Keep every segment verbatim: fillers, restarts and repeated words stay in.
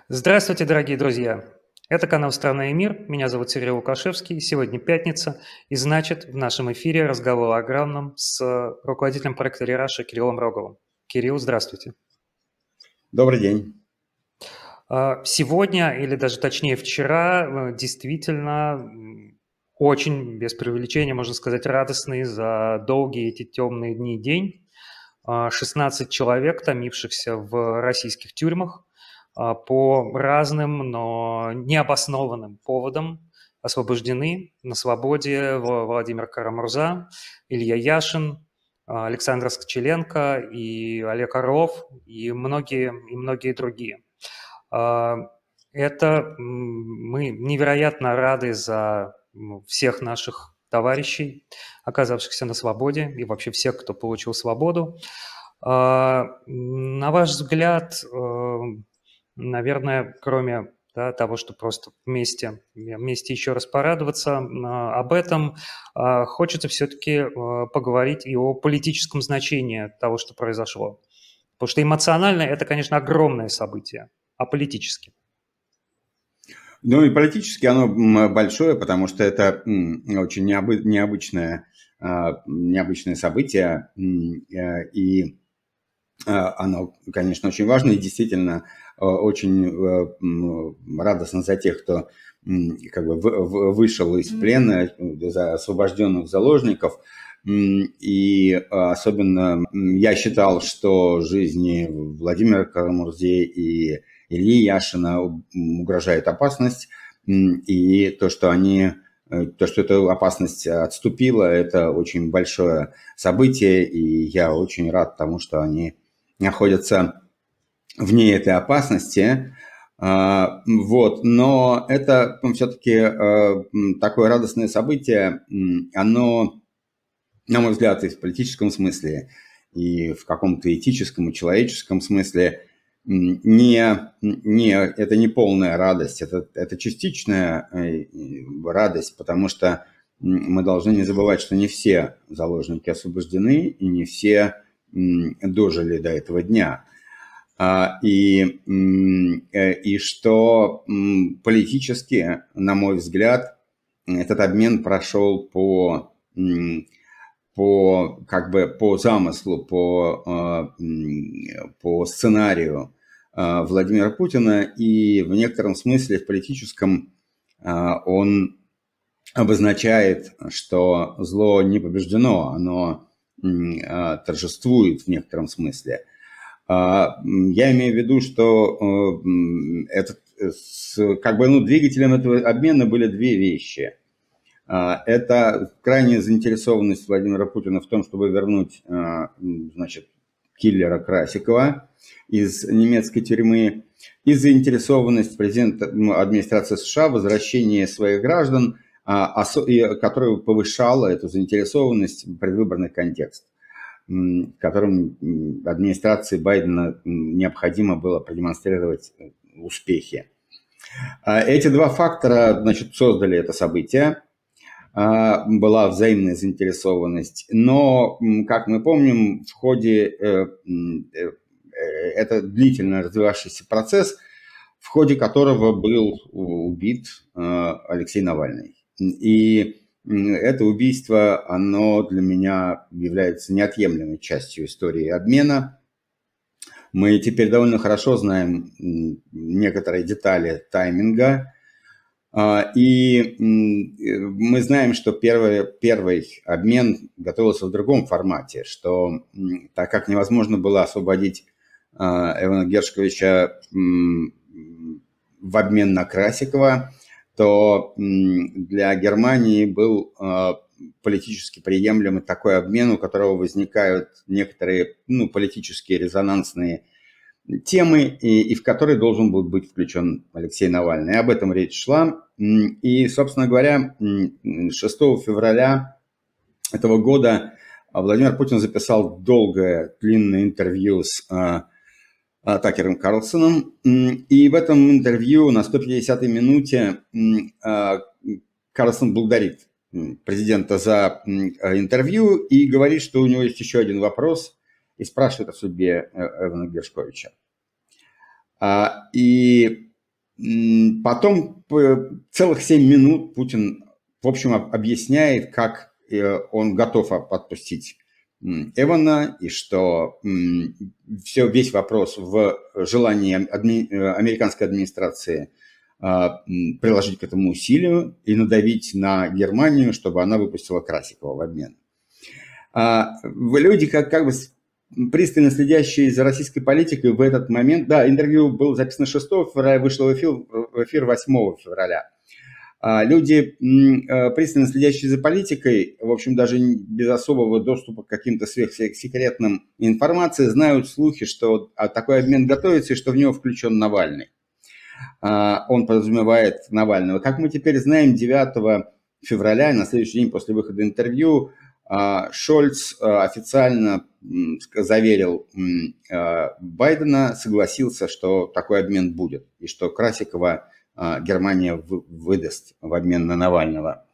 Здравствуйте, дорогие друзья! Это канал «Страна и мир». Меня зовут Сергей Лукашевский. Сегодня пятница, и значит, в нашем эфире разговор о главном с руководителем проекта «Рераша» Кириллом Роговым. Кирилл, здравствуйте. Добрый день. А, Сегодня, или даже точнее вчера, э, действительно м, очень, без преувеличения, можно сказать, радостный за долгие эти темные дни день. А, шестнадцать человек, томившихся в российских тюрьмах, а, по разным, но необоснованным поводам освобождены. На свободе В- Владимир Карамурза, Илья Яшин, а, Александр Скочеленко и Олег Орлов и многие, и многие другие. А, Это м, мы невероятно рады за м, всех наших товарищей, оказавшихся на свободе, и вообще всех, кто получил свободу. А, На ваш взгляд, э, наверное, кроме да, того, что просто вместе, вместе еще раз порадоваться а, об этом, а, хочется все-таки поговорить и о политическом значении того, что произошло. Потому что эмоционально это, конечно, огромное событие, а политически. Ну и политически оно м, большое, потому что это м, очень необы- необычное, а, необычное событие, м, э, и а, оно, конечно, очень важно, и действительно э, очень э, м, радостно за тех, кто м, как бы вы- вы- вышел из плена, э, за освобожденных заложников. М, И э, особенно м, я считал, что жизни Владимира Карамурзе и Ильи Яшина м, угрожает опасность, М, и то, что они, э, то, что эта опасность отступила, это очень большое событие, и я очень рад тому, что они находятся вне этой опасности. А, Вот. Но это все-таки такое радостное событие, м, оно, на мой взгляд, и в политическом смысле, и в каком-то этическом и человеческом смысле м, не, не, это не полная радость, это, это частичная э, радость, потому что м, мы должны не забывать, что не все заложники освобождены, и не все м, дожили до этого дня. А, И, м, э, и что м, политически, на мой взгляд, этот обмен прошел по, м, по, как бы по замыслу, по, а, м, по сценарию а, Владимира Путина, и в некотором смысле в политическом а, он обозначает, что зло не побеждено, оно м, а, торжествует в некотором смысле. А, Я имею в виду, что э, этот, с, как бы, ну, двигателем этого обмена были две вещи. А, Это крайняя заинтересованность Владимира Путина в том, чтобы вернуть, а, значит, киллера Красикова из немецкой тюрьмы, и заинтересованность президента администрации США в возвращении своих граждан, а, которая повышала эту заинтересованность в предвыборный контекст, в котором администрации Байдена необходимо было продемонстрировать успехи. Эти два фактора, значит, создали это событие. Была взаимная заинтересованность. Но, как мы помним, в ходе э, э, это длительно развивавшийся процесс, в ходе которого был убит Алексей Навальный. И это убийство, оно для меня является неотъемлемой частью истории обмена. Мы теперь довольно хорошо знаем некоторые детали тайминга. И мы знаем, что первый, первый обмен готовился в другом формате, что так как невозможно было освободить Эвана Гершковича в обмен на Красикова, то для Германии был политически приемлемый такой обмен, у которого возникают некоторые, ну, политические резонансные темы, и, и в который должен был быть включен Алексей Навальный. Об этом речь шла. И, собственно говоря, шестого февраля этого года Владимир Путин записал долгое, длинное интервью с а, Такером Карлсоном. И в этом интервью на сто пятидесятой минуте а, Карлсон благодарит президента за интервью и говорит, что у него есть еще один вопрос, и спрашивает о судьбе Эвана Гершковича. И Потом целых семь минут Путин, в общем, объясняет, как он готов отпустить Эвана, и что все, весь вопрос в желании адми, американской администрации приложить к этому усилию и надавить на Германию, чтобы она выпустила Красикова в обмен. Люди, как, как бы пристально следящие за российской политикой в этот момент, да, интервью было записано шестого февраля, вышло в эфир, в эфир восьмого февраля. Люди, пристально следящие за политикой, в общем, даже без особого доступа к каким-то сверхсекретным информации, знают слухи, что такой обмен готовится и что в него включен Навальный. Он подразумевает Навального. Как мы теперь знаем, девятого февраля, на следующий день после выхода интервью, Шольц официально заверил Байдена, согласился, что такой обмен будет, и что Красикова Германия выдаст в обмен на Навального.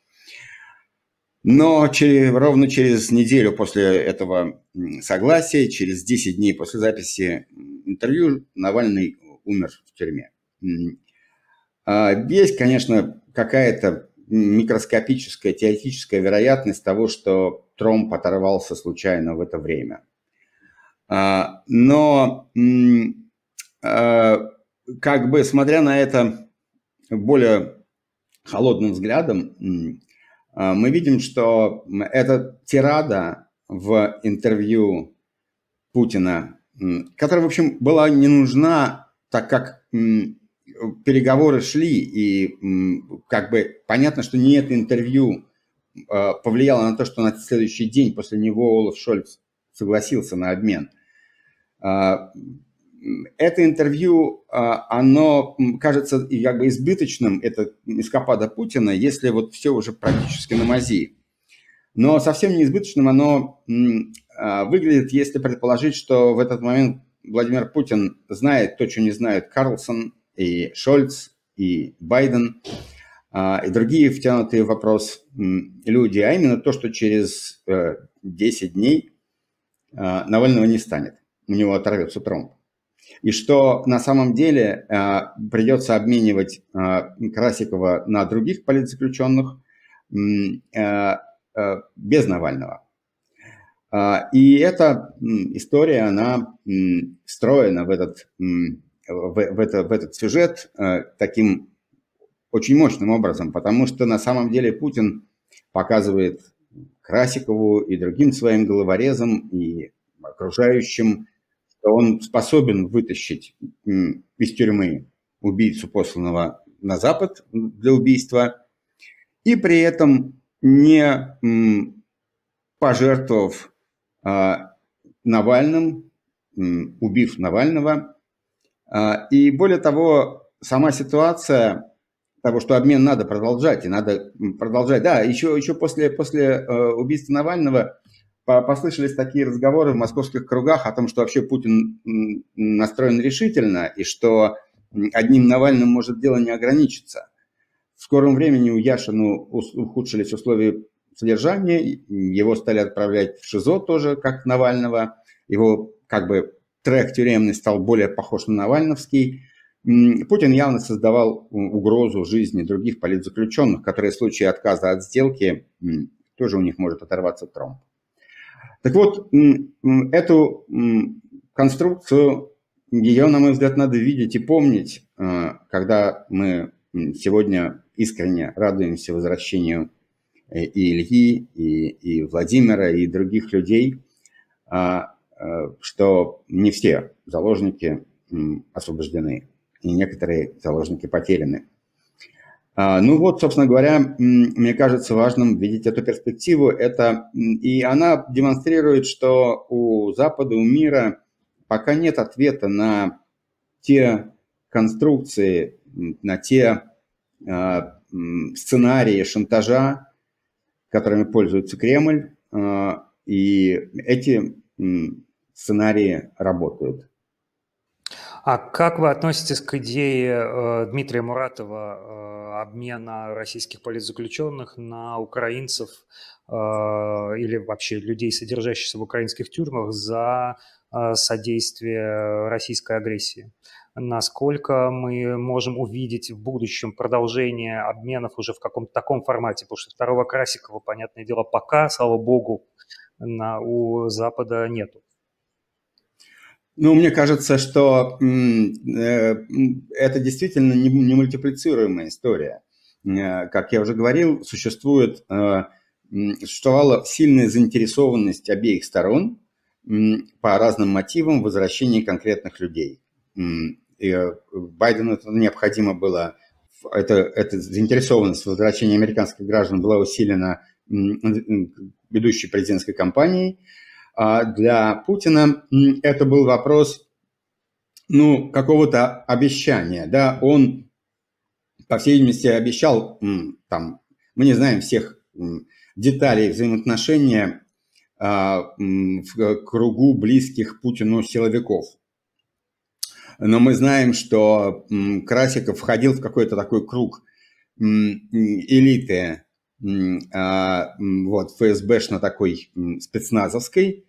Но через, ровно через неделю после этого согласия, через десять дней после записи интервью, Навальный умер в тюрьме. Есть, конечно, какая-то микроскопическая, теоретическая вероятность того, что Тромп оторвался случайно в это время. Но, как бы, смотря на это более холодным взглядом, мы видим, что эта тирада в интервью Путина, которая, в общем, была не нужна, так как переговоры шли, и как бы понятно, что не это интервью повлияло на то, что на следующий день после него Олаф Шольц согласился на обмен. Это интервью, оно кажется как бы избыточным, это эскапада Путина, если вот все уже практически на мази. Но совсем не избыточным оно выглядит, если предположить, что в этот момент Владимир Путин знает то, что не знают Карлсон и Шольц, и Байден, и другие втянутые в вопрос люди, а именно то, что через десять дней Навального не станет, у него оторвется Тромп. И что на самом деле э, придется обменивать э, Красикова на других политзаключенных э, э, без Навального. Э, и эта э, история, она э, встроена в этот, э, в, в, это, в этот сюжет э, таким очень мощным образом, потому что на самом деле Путин показывает Красикову и другим своим головорезам и окружающим, что он способен вытащить из тюрьмы убийцу, посланного на Запад для убийства, и при этом не пожертвовав Навальным, убив Навального. И более того, сама ситуация того, что обмен надо продолжать, и надо продолжать. Да, еще, еще после, после убийства Навального послышались такие разговоры в московских кругах о том, что вообще Путин настроен решительно, и что одним Навальным может дело не ограничиться. В скором времени у Яшина ухудшились условия содержания, его стали отправлять в ШИЗО тоже, как Навального. Его как бы трек тюремный стал более похож на навальновский. Путин явно создавал угрозу жизни других политзаключенных, которые в случае отказа от сделки тоже у них может оторваться Тромп. Так вот, эту конструкцию, ее, на мой взгляд, надо видеть и помнить, когда мы сегодня искренне радуемся возвращению и Ильи, и, и Владимира, и других людей, что не все заложники освобождены, и некоторые заложники потеряны. Ну вот, собственно говоря, мне кажется важным видеть эту перспективу. Это, и она демонстрирует, что у Запада, у мира пока нет ответа на те конструкции, на те э, сценарии шантажа, которыми пользуется Кремль, э, и эти э, сценарии работают. А как вы относитесь к идее э, Дмитрия Муратова э, обмена российских политзаключенных на украинцев э, или вообще людей, содержащихся в украинских тюрьмах, за э, содействие российской агрессии? насколько мы можем увидеть в будущем продолжение обменов уже в каком-то таком формате, потому что второго Красикова, понятное дело, пока, слава богу, на, у Запада нету. Ну, мне кажется, что это действительно не мультиплицируемая история. Как я уже говорил, существует, существовала сильная заинтересованность обеих сторон по разным мотивам в возвращении конкретных людей. И Байдену это необходимо было, это, эта заинтересованность в возвращении американских граждан была усилена ведущей президентской кампанией. А для Путина это был вопрос, ну, какого-то обещания, да, он, по всей видимости, обещал, там, мы не знаем всех деталей взаимоотношения в кругу близких Путину силовиков. Но мы знаем, что Красиков входил в какой-то такой круг элиты, вот, ФСБшно такой спецназовской,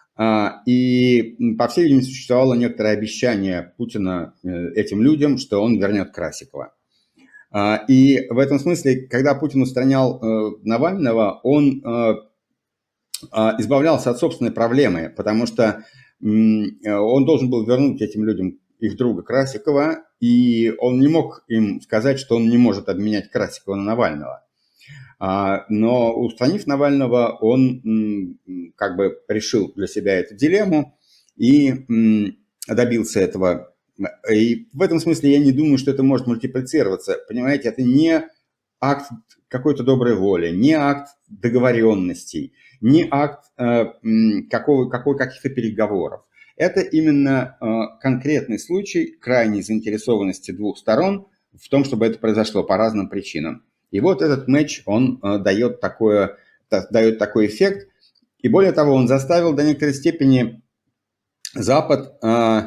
и, по всей видимости, существовало некоторое обещание Путина этим людям, что он вернет Красикова. И в этом смысле, когда Путин устранял Навального, он избавлялся от собственной проблемы, потому что он должен был вернуть этим людям их друга Красикова, и он не мог им сказать, что он не может обменять Красикова на Навального. Но, устранив Навального, он как бы решил для себя эту дилемму и добился этого. И в этом смысле я не думаю, что это может мультиплицироваться. Понимаете, это не акт какой-то доброй воли, не акт договоренностей, не акт какого, какой, каких-то переговоров. Это именно конкретный случай крайней заинтересованности двух сторон в том, чтобы это произошло по разным причинам. И вот этот матч, он дает, такое, дает такой эффект. И более того, он заставил до некоторой степени Запад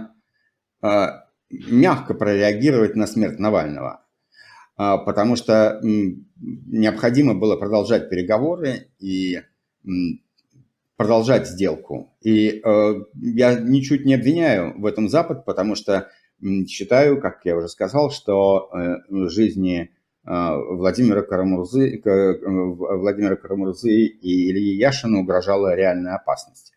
мягко прореагировать на смерть Навального. Потому что необходимо было продолжать переговоры и продолжать сделку. И э, я ничуть не обвиняю в этом Запад, потому что считаю, как я уже сказал, что э, жизни э, Владимира Карамурзы, э, Владимира Карамурзы и Ильи Яшина угрожала реальная опасность.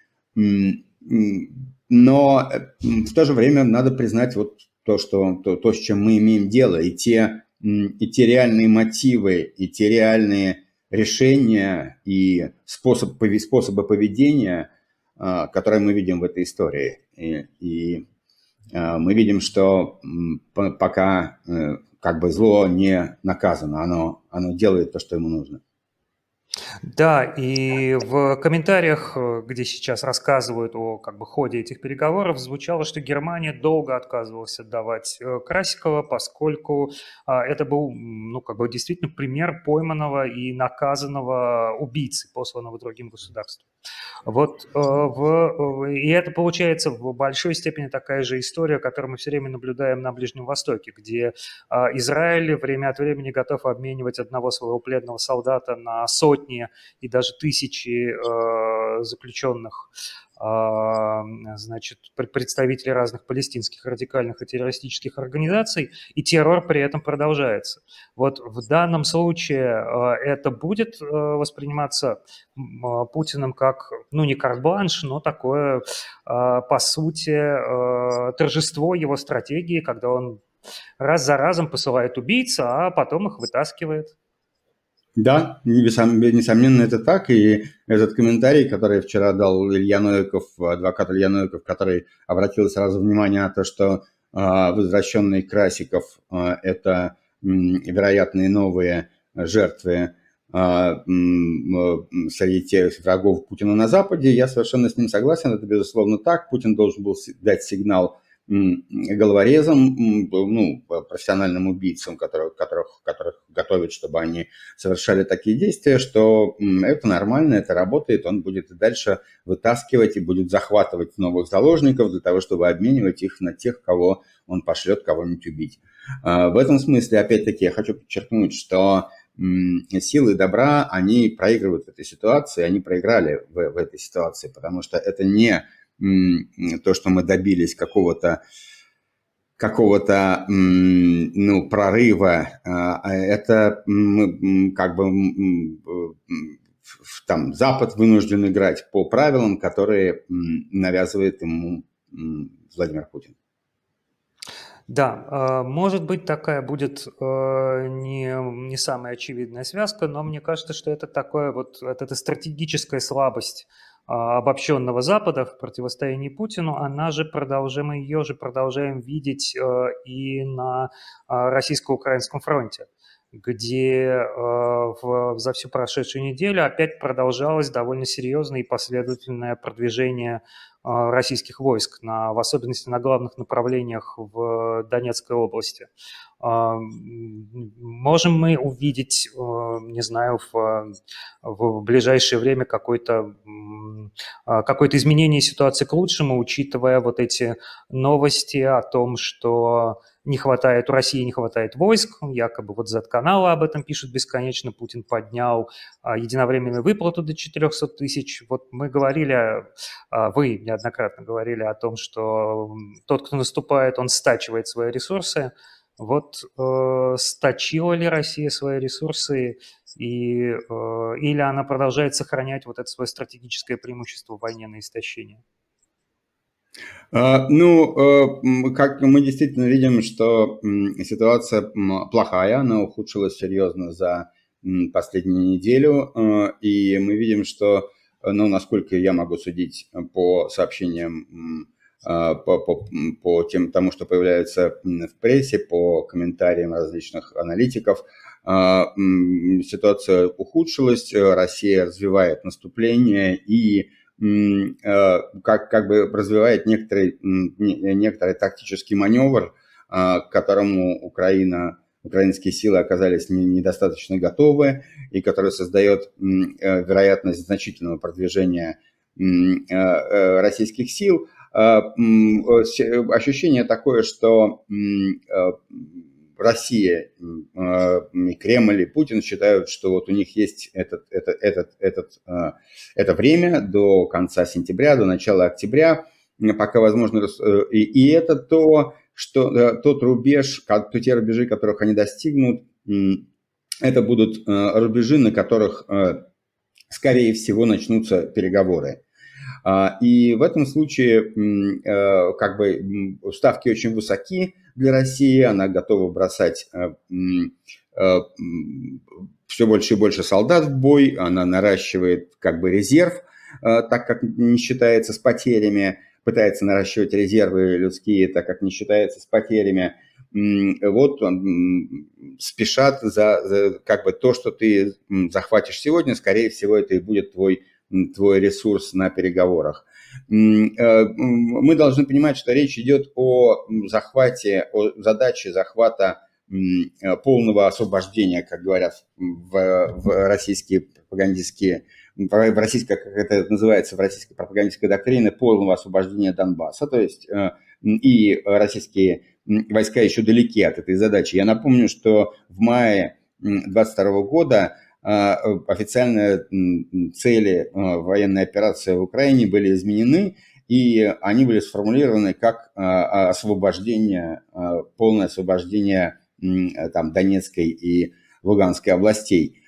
Но в то же время надо признать вот то, что, то, то, с чем мы имеем дело, и те, и те реальные мотивы, и те реальные решения и способ, способы поведения, которые мы видим в этой истории. И, и мы видим, что пока как бы зло не наказано, оно, оно делает то, что ему нужно. Да, и в комментариях, где сейчас рассказывают о как бы ходе этих переговоров, звучало, что Германия долго отказывалась отдавать Красикова, поскольку а, это был, ну, как бы действительно пример пойманного и наказанного убийцы, посланного другим государствам. Вот, э, в, и это получается в большой степени такая же история, которую мы все время наблюдаем на Ближнем Востоке, где э, Израиль время от времени готов обменивать одного своего пленного солдата на сотни и даже тысячи э, заключенных, значит, представителей разных палестинских радикальных и террористических организаций, и террор при этом продолжается. Вот в данном случае это будет восприниматься Путиным как, ну, не карт-бланш, но такое, по сути, торжество его стратегии, когда он раз за разом посылает убийц, а потом их вытаскивает. Да, несомненно, это так. И этот комментарий, который вчера дал Илья Новиков, адвокат Илья Новиков, который обратил сразу внимание на то, что возвращенный Красиков – это вероятные новые жертвы среди тех врагов Путина на Западе. Я совершенно с ним согласен, это безусловно так. Путин должен был дать сигнал головорезам, ну, профессиональным убийцам, которых, которых, которых готовят, чтобы они совершали такие действия, что это нормально, это работает, он будет и дальше вытаскивать и будет захватывать новых заложников для того, чтобы обменивать их на тех, кого он пошлет кого-нибудь убить. В этом смысле, опять-таки, я хочу подчеркнуть, что силы добра, они проигрывают в этой ситуации, они проиграли в, в этой ситуации, потому что это не то, что мы добились какого-то какого-то, ну, прорыва, это как бы там Запад вынужден играть по правилам, которые навязывает ему Владимир Путин. Да, может быть, такая будет не, не самая очевидная связка, но мне кажется, что это такое вот, это стратегическая слабость обобщенного Запада в противостоянии Путину, она же продолжаем, мы ее же продолжаем видеть и на российско-украинском фронте, где в, за всю прошедшую неделю опять продолжалось довольно серьезное и последовательное продвижение российских войск, на, в особенности на главных направлениях в Донецкой области. Можем мы увидеть, не знаю, в, в ближайшее время какое-то какое-то изменение ситуации к лучшему, учитывая вот эти новости о том, что не хватает, у России не хватает войск, якобы вот Z-каналы об этом пишут бесконечно, Путин поднял а, единовременную выплату до четырехсот тысяч. Вот мы говорили, а, вы неоднократно говорили о том, что тот, кто наступает, он стачивает свои ресурсы. Вот э, стачила ли Россия свои ресурсы, и, э, или она продолжает сохранять вот это свое стратегическое преимущество в войне на истощение? Ну, как мы действительно видим, что ситуация плохая, она ухудшилась серьезно за последнюю неделю, и мы видим, что, ну, насколько я могу судить по сообщениям, по, по, по тем, тому, что появляется в прессе, по комментариям различных аналитиков, ситуация ухудшилась, Россия развивает наступление и как, как бы развивает некоторый, некоторый тактический маневр, к которому Украина, украинские силы оказались недостаточно готовы, и который создает вероятность значительного продвижения российских сил. Ощущение такое, что Россия, и Кремль, и Путин считают, что вот у них есть этот, этот, этот, этот, это время до конца сентября, до начала октября, пока возможно, и, и это то, что тот рубеж, то те рубежи, которых они достигнут, это будут рубежи, на которых, скорее всего, начнутся переговоры. И в этом случае как бы ставки очень высоки для России, она готова бросать все больше и больше солдат в бой, она наращивает как бы резерв, так как не считается с потерями, пытается наращивать резервы людские, так как не считается с потерями. Вот спешат за, за как бы то, что ты захватишь сегодня, скорее всего, это и будет твой твой ресурс на переговорах. Мы должны понимать, что речь идет о захвате, о задаче захвата полного освобождения, как говорят в, в российские пропагандистские, в российской, как это называется в российской пропагандистской доктрине, полного освобождения Донбасса. То есть и российские войска еще далеки от этой задачи. Я напомню, что в мае две тысячи двадцать второго года официальные цели военной операции в Украине были изменены, и они были сформулированы как освобождение, полное освобождение там, Донецкой и Луганской областей.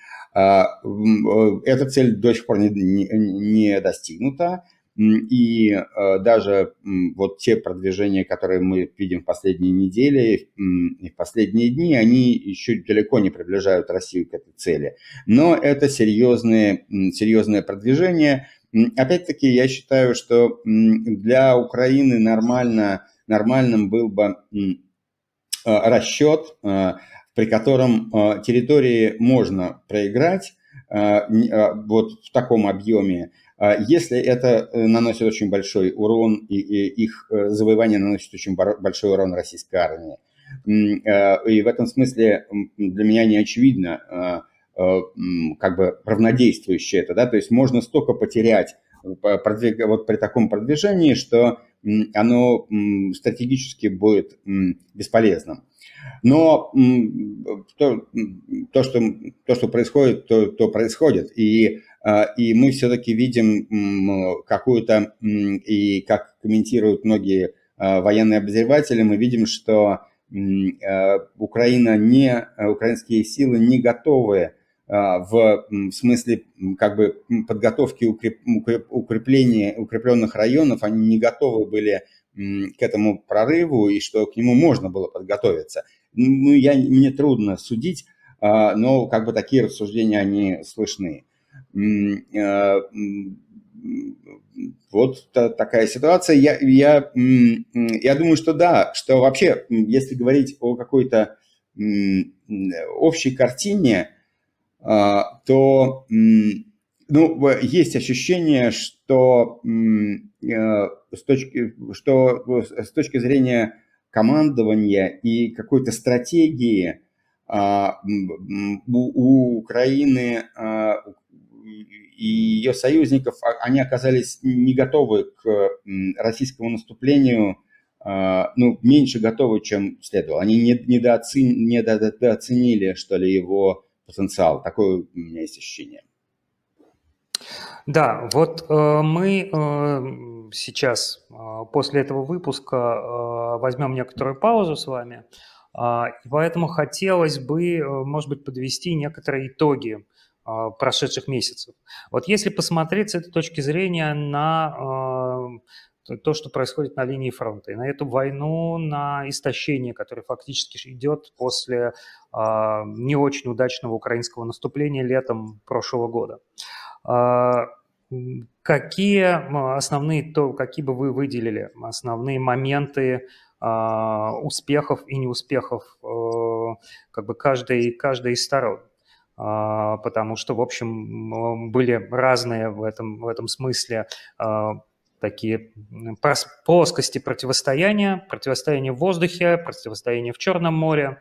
Эта цель до сих пор не, не, не достигнута, и даже вот те продвижения, которые мы видим в последние недели и в последние дни, они еще далеко не приближают Россию к этой цели. Но это серьезные, серьезное продвижение. Опять-таки, я считаю, что для Украины нормально, нормальным был бы расчет, при котором территории можно проиграть вот в таком объеме, если это наносит очень большой урон, и, и их завоевание наносит очень большой урон российской армии. И в этом смысле для меня не очевидно, как бы равнодействующее это, да, то есть можно столько потерять вот при таком продвижении, что оно стратегически будет бесполезным. Но то, то, что, то что происходит, то, то происходит. И, и мы все-таки видим какую-то, и как комментируют многие военные обозреватели, мы видим, что Украина не, украинские силы не готовы в смысле как бы подготовки укрепления укрепленных районов, они не готовы были к этому прорыву и что к нему можно было подготовиться. Ну, я, мне трудно судить, но как бы такие рассуждения, они слышны. Вот такая ситуация. Я, я, я думаю, что да, что вообще, если говорить о какой-то общей картине, то ну, есть ощущение, что с точки, что с точки зрения командования и какой-то стратегии у Украины и ее союзников, они оказались не готовы к российскому наступлению, ну, меньше готовы, чем следовало. Они недооценили, недооценили, что ли, его потенциал. Такое у меня есть ощущение. Да, вот э, мы э, сейчас э, после этого выпуска э, возьмем некоторую паузу с вами, э, и поэтому хотелось бы, э, может быть, подвести некоторые итоги э, прошедших месяцев. Вот если посмотреть с этой точки зрения на э, то, что происходит на линии фронта, и на эту войну, на истощение, которое фактически идет после э, не очень удачного украинского наступления летом прошлого года. Какие основные, то, какие бы вы выделили основные моменты успехов и неуспехов как бы каждой, каждой из сторон? Потому что, в общем, были разные в этом, в этом смысле такие плоскости противостояния, противостояние в воздухе, противостояние в Черном море.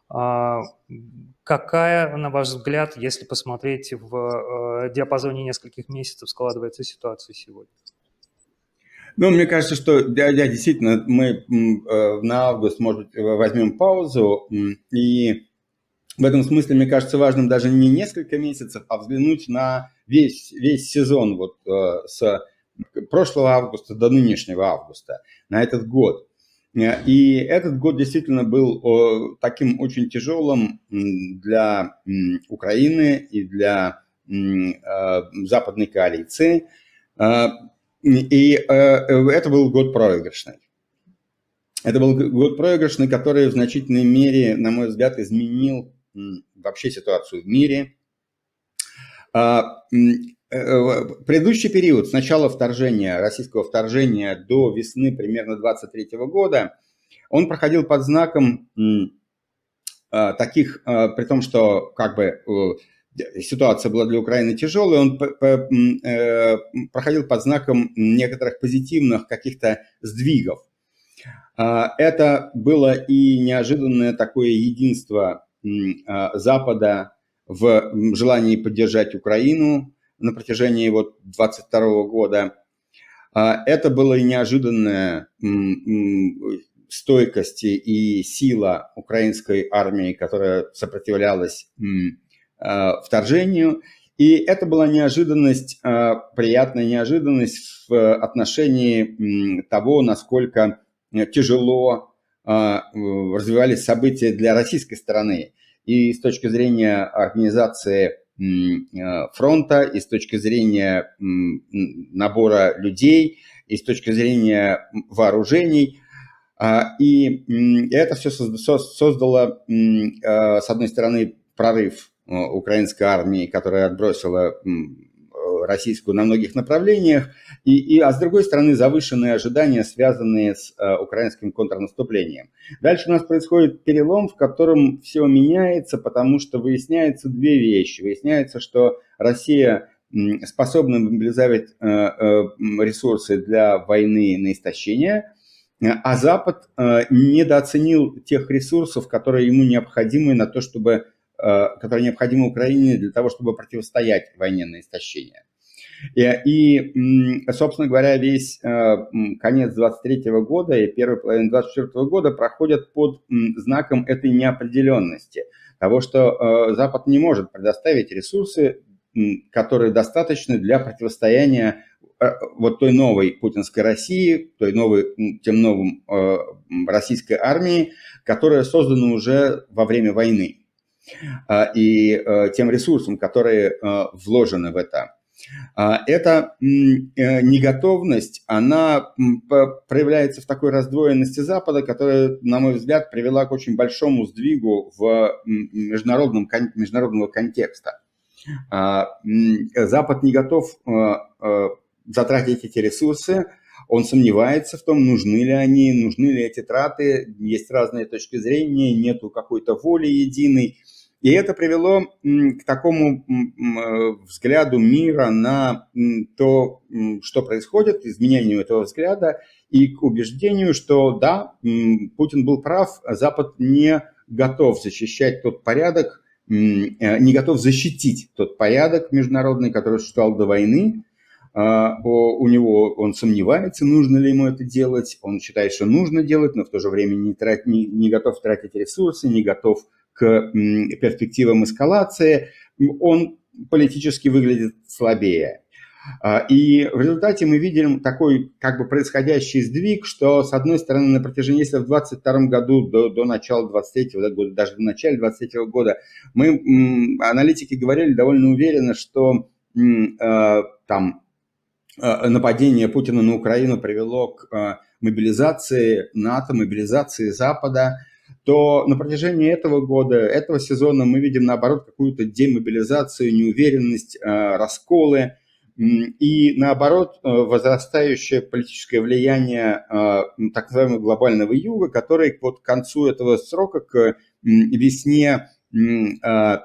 Какая, на ваш взгляд, если посмотреть в диапазоне нескольких месяцев, складывается ситуация сегодня? Ну, мне кажется, что да, да, действительно, мы на август, может быть, возьмем паузу, и в этом смысле, мне кажется, важным даже не несколько месяцев, а взглянуть на весь, весь сезон вот с прошлого августа до нынешнего августа, на этот год. И этот год действительно был таким очень тяжелым для Украины и для западной коалиции. И это был год проигрышный. Это был год проигрышный, который в значительной мере, на мой взгляд, изменил вообще ситуацию в мире. Предыдущий период, с начала вторжения, российского вторжения до весны примерно двадцать третьего года, он проходил под знаком э, таких, э, при том, что как бы э, ситуация была для Украины тяжелой, он по, по, э, проходил под знаком некоторых позитивных каких-то сдвигов. Э, это было и неожиданное такое единство э, Запада в желании поддержать Украину на протяжении вот двадцать второго года. Это была и неожиданная стойкость и сила украинской армии, которая сопротивлялась вторжению. И это была неожиданность, приятная неожиданность в отношении того, насколько тяжело развивались события для российской стороны. И с точки зрения организации фронта, и с точки зрения набора людей, и с точки зрения вооружений. И это все создало, с одной стороны, прорыв украинской армии, которая отбросила российскую на многих направлениях, и, и, а с другой стороны, завышенные ожидания, связанные с э, украинским контрнаступлением. Дальше у нас происходит перелом, в котором все меняется, потому что выясняются две вещи. Выясняется, что Россия м, способна мобилизовать э, э, ресурсы для войны на истощение, а Запад э, недооценил тех ресурсов, которые ему необходимы на то, чтобы, э, которые необходимы Украине для того, чтобы противостоять войне на истощение. И, и, собственно говоря, весь конец двадцать третьего года и первая половина двадцать четвёртого года проходят под знаком этой неопределенности. Того, что Запад не может предоставить ресурсы, которые достаточны для противостояния вот той новой путинской России, той новой, тем новым российской армии, которая создана уже во время войны, и тем ресурсам, которые вложены в это. Эта неготовность, она проявляется в такой раздвоенности Запада, которая, на мой взгляд, привела к очень большому сдвигу в международном, международного контекста. Запад не готов затратить эти ресурсы, он сомневается в том, нужны ли они, нужны ли эти траты, есть разные точки зрения, нету какой-то воли единой. И это привело к такому взгляду мира на то, что происходит, изменению этого взгляда и к убеждению, что да, Путин был прав, Запад не готов защищать тот порядок, не готов защитить тот порядок международный, который существовал до войны. У него он сомневается, нужно ли ему это делать, он считает, что нужно делать, но в то же время не, трать, не, не готов тратить ресурсы, не готов к перспективам эскалации, он политически выглядит слабее. И в результате мы видим такой как бы происходящий сдвиг, что с одной стороны на протяжении, если в двадцать втором году до, до начала двадцать третьего года, даже до начала двадцать третьего года, мы, аналитики говорили довольно уверенно, что там нападение Путина на Украину привело к мобилизации НАТО, мобилизации Запада, то на протяжении этого года, этого сезона мы видим, наоборот, какую-то демобилизацию, неуверенность, расколы и, наоборот, возрастающее политическое влияние так называемого глобального юга, который вот к концу этого срока, к весне, к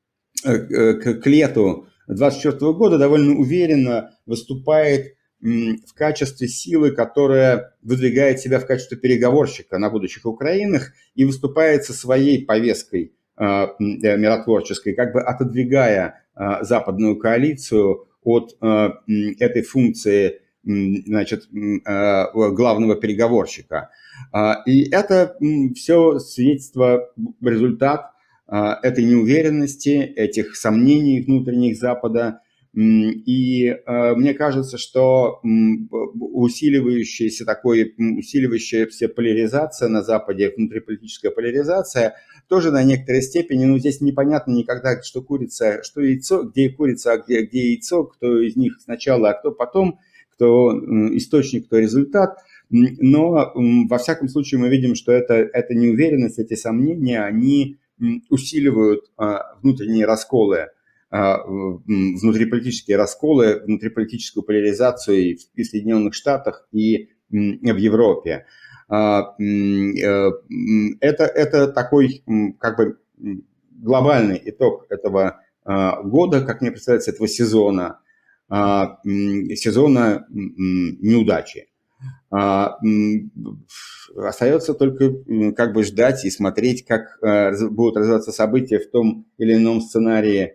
лету двадцать четвёртого года довольно уверенно выступает в качестве силы, которая выдвигает себя в качестве переговорщика на будущих Украинах и выступает со своей повесткой миротворческой, как бы отодвигая западную коалицию от этой функции, значит, главного переговорщика. И это все свидетельство, результат этой неуверенности, этих сомнений внутренних Запада. И э, мне кажется, что усиливающаяся, такой, усиливающаяся поляризация на Западе, внутриполитическая поляризация, тоже на некоторой степени, ну, здесь непонятно никогда, что курица, что яйцо, где курица, а где, где яйцо, кто из них сначала, а кто потом, кто источник, кто результат. Но во всяком случае мы видим, что это, эта неуверенность, эти сомнения, они усиливают а, внутренние расколы, внутриполитические расколы, внутриполитическую поляризацию и в Соединенных Штатах, и в Европе. Это, это такой как бы глобальный итог этого года, как мне представляется, этого сезона, сезона неудачи. Остается только как бы ждать и смотреть, как будут развиваться события в том или ином сценарии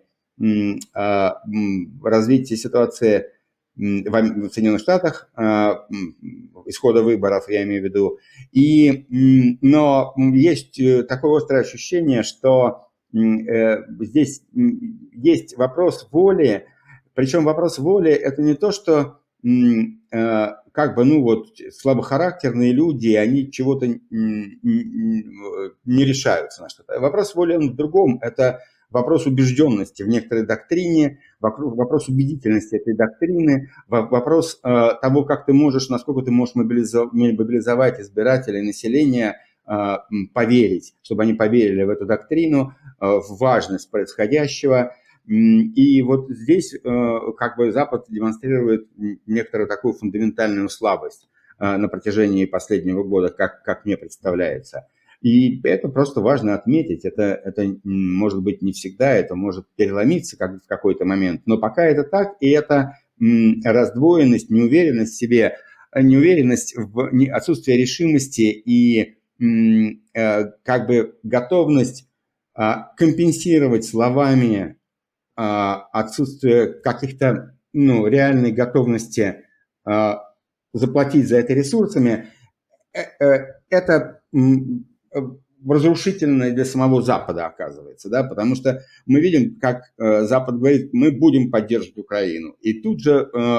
развитие ситуации в Соединенных Штатах, исхода выборов, я имею в виду. И, но есть такое острое ощущение, что здесь есть вопрос воли, причем вопрос воли – это не то, что как бы, ну вот, слабохарактерные люди, они чего-то не решаются на что-то. Вопрос воли он в другом, это вопрос убежденности в некоторой доктрине, вопрос убедительности этой доктрины, вопрос э, того, как ты можешь, насколько ты можешь мобилизовать, мобилизовать избирателей, населения, э, поверить, чтобы они поверили в эту доктрину, э, в важность происходящего. И вот здесь э, как бы Запад демонстрирует некоторую такую фундаментальную слабость э, на протяжении последнего года, как, как мне представляется. И это просто важно отметить. Это, это может быть не всегда, это может переломиться как, в какой-то момент. Но пока это так, и это раздвоенность, неуверенность в себе, неуверенность в отсутствие решимости и как бы готовность компенсировать словами отсутствие каких-то, ну, реальной готовности заплатить за это ресурсами, это разрушительное для самого Запада оказывается, да, потому что мы видим, как э, Запад говорит, мы будем поддерживать Украину, и тут же э,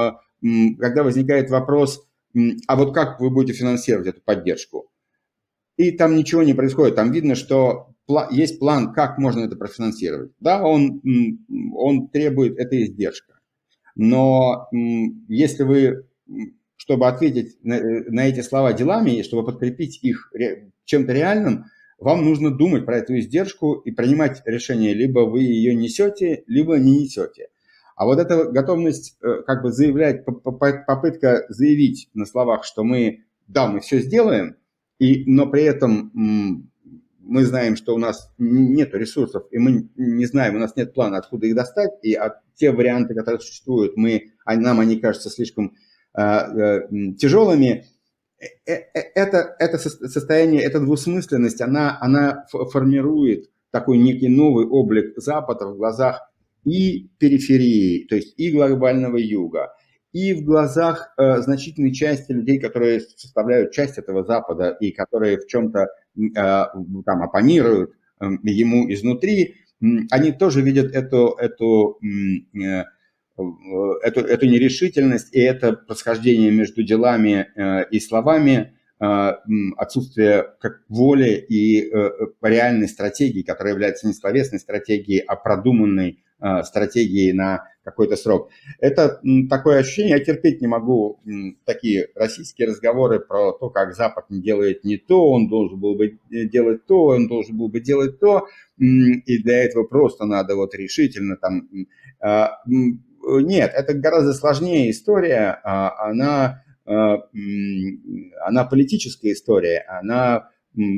когда возникает вопрос, а вот как вы будете финансировать эту поддержку? И там ничего не происходит. Там видно, что есть план, как можно это профинансировать. Да, он, он требует, это издержка. Но если вы, чтобы ответить на, на эти слова делами, чтобы подкрепить их чем-то реальным, вам нужно думать про эту издержку и принимать решение, либо вы ее несете, либо не несете. А вот эта готовность как бы заявлять, попытка заявить на словах, что мы, да, мы все сделаем, и, но при этом мы знаем, что у нас нет ресурсов, и мы не знаем, у нас нет плана, откуда их достать, и от, те варианты, которые существуют, мы, нам они кажутся слишком э, э, тяжелыми. Это, это состояние, эта двусмысленность, она, она формирует такой некий новый облик Запада в глазах и периферии, то есть и глобального юга, и в глазах э, значительной части людей, которые составляют часть этого Запада и которые в чем-то э, там оппонируют э, ему изнутри, э, они тоже видят эту, эту, э, эту, эту нерешительность и это расхождение между делами э, и словами, э, отсутствие как воли и э, реальной стратегии, которая является не словесной стратегией, а продуманной э, стратегией на какой-то срок. Это такое ощущение, я терпеть не могу такие российские разговоры про то, как Запад не делает не то, он должен был бы делать то, он должен был бы делать то, и для этого просто надо вот решительно там... Нет, это гораздо сложнее история, она, она политическая история, она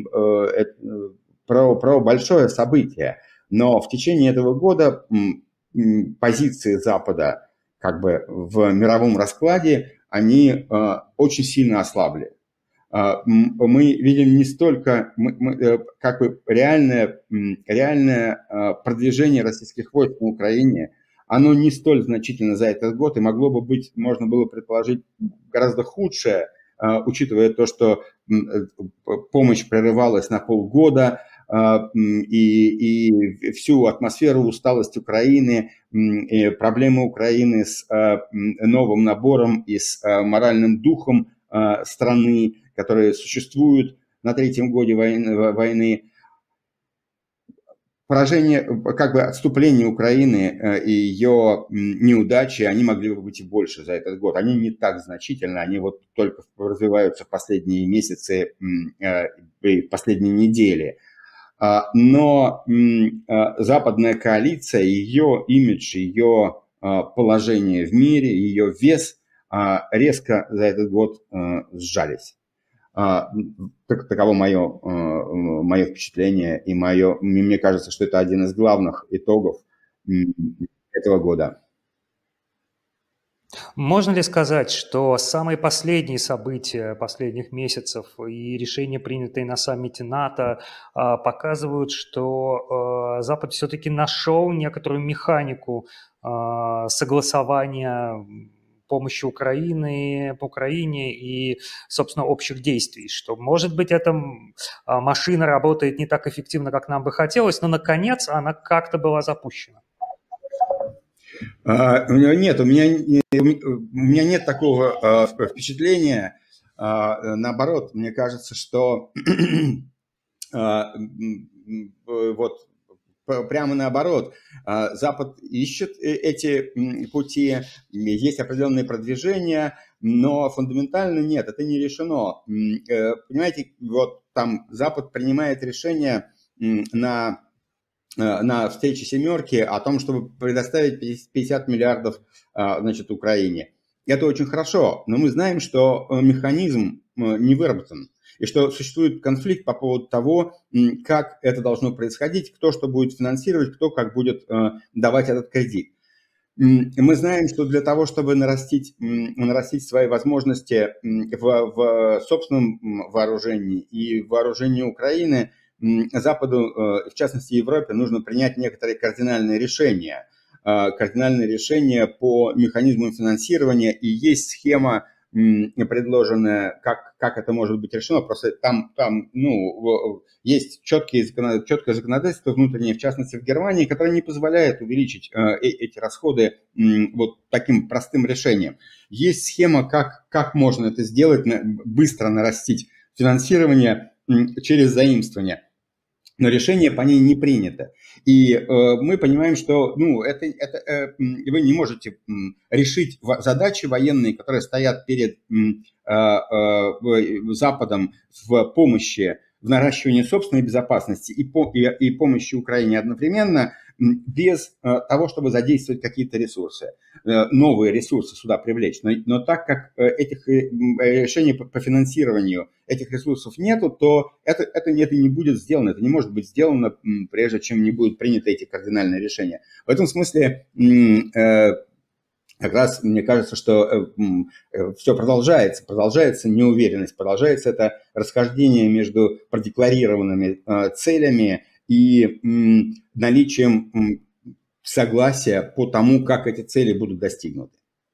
про, про большое событие, но в течение этого года позиции Запада как бы в мировом раскладе, они э, очень сильно ослабли. Э, мы видим не столько мы, мы, э, как бы реальное, реальное э, продвижение российских войск на Украине, оно не столь значительно за этот год, и могло бы быть, можно было предположить, гораздо худшее, э, учитывая то, что э, помощь прерывалась на полгода, И, и всю атмосферу, усталость Украины, и проблемы Украины с новым набором и с моральным духом страны, которые существуют на третьем годе войны. Поражение, как бы отступление Украины и ее неудачи, они могли бы быть и больше за этот год. Они не так значительны, они вот только развиваются в последние месяцы и в последние недели. Но западная коалиция, ее имидж, ее положение в мире, ее вес резко за этот год сжались. Таково мое, мое впечатление, и мое, мне кажется, что это один из главных итогов этого года. Можно ли сказать, что самые последние события последних месяцев и решения, принятые на саммите НАТО, показывают, что Запад все-таки нашел некоторую механику согласования помощи Украины, по Украине и, собственно, общих действий, что, может быть, эта машина работает не так эффективно, как нам бы хотелось, но, наконец, она как-то была запущена? Нет, у меня, у меня нет такого впечатления. Наоборот, мне кажется, что вот прямо наоборот, Запад ищет эти пути, есть определенные продвижения, но фундаментально нет, это не решено. Понимаете, вот там Запад принимает решение на... на встрече семерки о том, чтобы предоставить пятьдесят миллиардов, значит, Украине. Это очень хорошо, но мы знаем, что механизм не выработан, и что существует конфликт по поводу того, как это должно происходить, кто что будет финансировать, кто как будет давать этот кредит. Мы знаем, что для того, чтобы нарастить, нарастить свои возможности в, в собственном вооружении и в вооружении Украины, Западу, в частности Европе, нужно принять некоторые кардинальные решения. Кардинальные решения по механизмам финансирования. И есть схема предложенное, как, как это может быть решено, просто там, там ну, есть четкие, четкое законодательство внутреннее, в частности в Германии, которое не позволяет увеличить эти расходы вот таким простым решением. Есть схема, как, как можно это сделать, быстро нарастить финансирование через заимствование. Но решение по ней не принято. И э, мы понимаем, что ну, это, это, э, вы не можете э, решить задачи военные, которые стоят перед э, э, Западом в помощи, в наращивании собственной безопасности и, по, и, и помощи Украине одновременно, без э, того, чтобы задействовать какие-то ресурсы, э, новые ресурсы сюда привлечь. Но, но так как э, этих э, решений по, по финансированию этих ресурсов нету, то это, это, это не будет сделано. Это не может быть сделано, прежде чем не будут приняты эти кардинальные решения. В этом смысле э, как раз мне кажется, что э, все продолжается. Продолжается неуверенность, продолжается это расхождение между продекларированными э, целями и м, наличием м, согласия по тому, как эти цели будут достигнуты.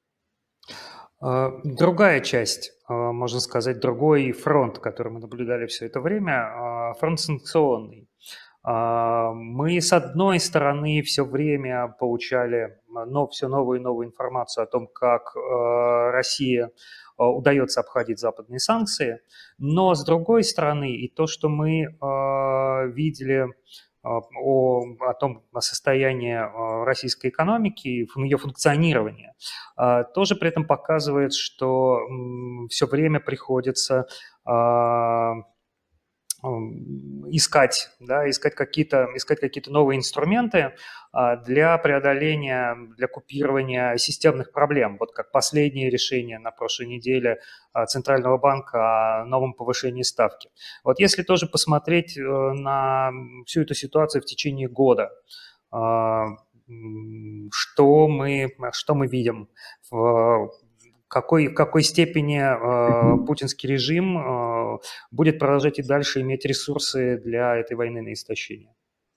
Другая часть, можно сказать, другой фронт, который мы наблюдали все это время, фронт санкционный. Мы, с одной стороны, все время получали но, все новую и новую информацию о том, как Россия удается обходить западные санкции, но, с другой стороны, и то, что мы видели о, о том о состоянии российской экономики, ее функционирования, тоже при этом показывает, что все время приходится искать, да, искать какие-то, искать какие-то новые инструменты для преодоления, для купирования системных проблем. Вот как последнее решение на прошлой неделе Центрального банка о новом повышении ставки. Вот если тоже посмотреть на всю эту ситуацию в течение года, что мы, что мы видим, в какой, в какой степени э, путинский режим э, будет продолжать и дальше иметь ресурсы для этой войны на истощение?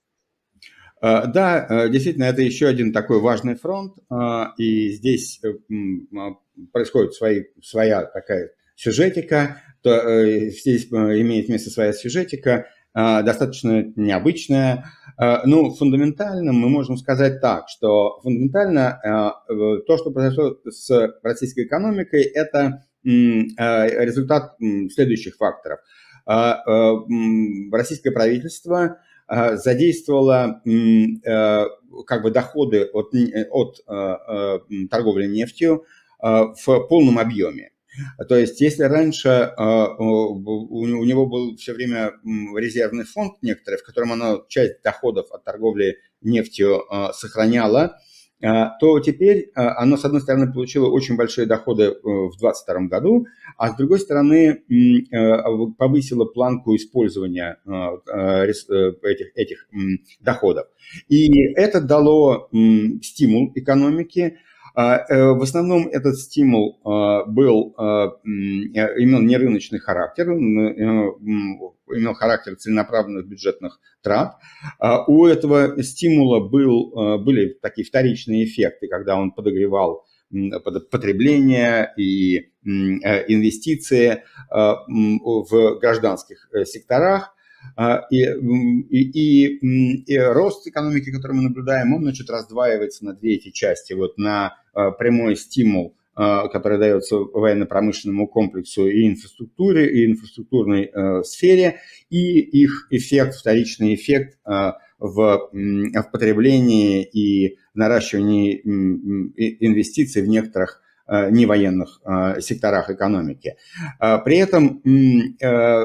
Да, действительно, это еще один такой важный фронт, и здесь происходит свои, своя такая сюжетика, то здесь имеет место своя сюжетика, достаточно необычная. Ну, фундаментально мы можем сказать так, что фундаментально то, что произошло с российской экономикой, это результат следующих факторов. Российское правительство задействовало как бы доходы от, от торговли нефтью в полном объеме. То есть, если раньше у него был все время резервный фонд некоторый, в котором оно часть доходов от торговли нефтью сохраняло, то теперь оно, с одной стороны, получило очень большие доходы в двадцать втором году, а с другой стороны, повысило планку использования этих, этих доходов. И это дало стимул экономике. В основном этот стимул был, имел нерыночный характер, имел характер целенаправленных бюджетных трат. У этого стимула был, были такие вторичные эффекты, когда он подогревал потребление и инвестиции в гражданских секторах. И, и, и, и рост экономики, который мы наблюдаем, он значит, раздваивается на две эти части. Вот на прямой стимул, который дается военно-промышленному комплексу и инфраструктуре, и инфраструктурной э, сфере, и их эффект, вторичный эффект э, в, в потреблении и наращивании инвестиций в некоторых э, невоенных э, секторах экономики. При этом э,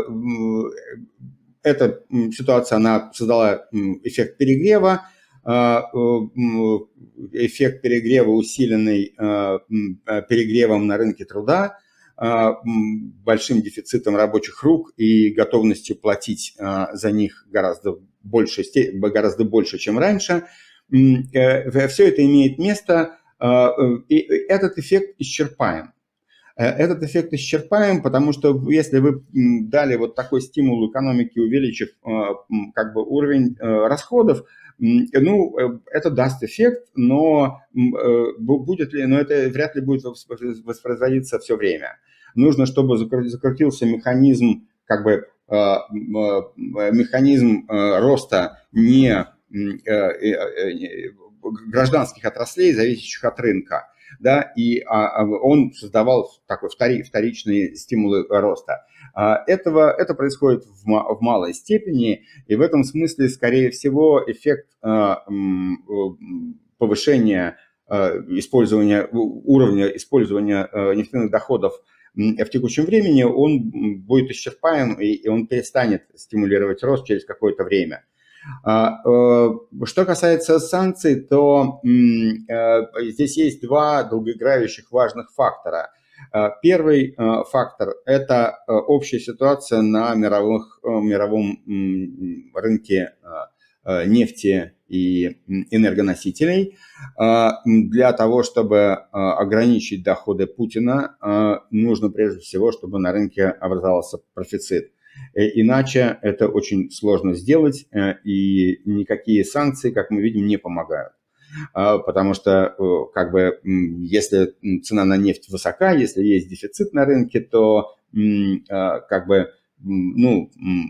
эта ситуация, она создала эффект перегрева, эффект перегрева, усиленный перегревом на рынке труда, большим дефицитом рабочих рук и готовностью платить за них гораздо больше, гораздо больше, чем раньше. Все это имеет место, и этот эффект исчерпаем. Этот эффект исчерпаем, потому что если вы дали вот такой стимул экономике, увеличив как бы уровень расходов, Ну, это даст эффект, но будет ли, но это вряд ли будет воспроизводиться все время. Нужно, чтобы закрутился механизм, как бы механизм роста не гражданских отраслей, зависящих от рынка, да, и а, он создавал такой втори, вторичные стимулы роста. А, этого, это происходит в, в малой степени, и в этом смысле, скорее всего, эффект а, повышения а, использования, уровня использования а, нефтяных доходов в текущем времени, он будет исчерпаем, и, и он перестанет стимулировать рост через какое-то время. Что касается санкций, то здесь есть два долгоиграющих важных фактора. Первый фактор – это общая ситуация на мировых, мировом рынке нефти и энергоносителей. Для того, чтобы ограничить доходы Путина, нужно прежде всего, чтобы на рынке образовался профицит. Иначе это очень сложно сделать, и никакие санкции, как мы видим, не помогают. Потому что, как бы, если цена на нефть высока, если есть дефицит на рынке, то, как бы, ну,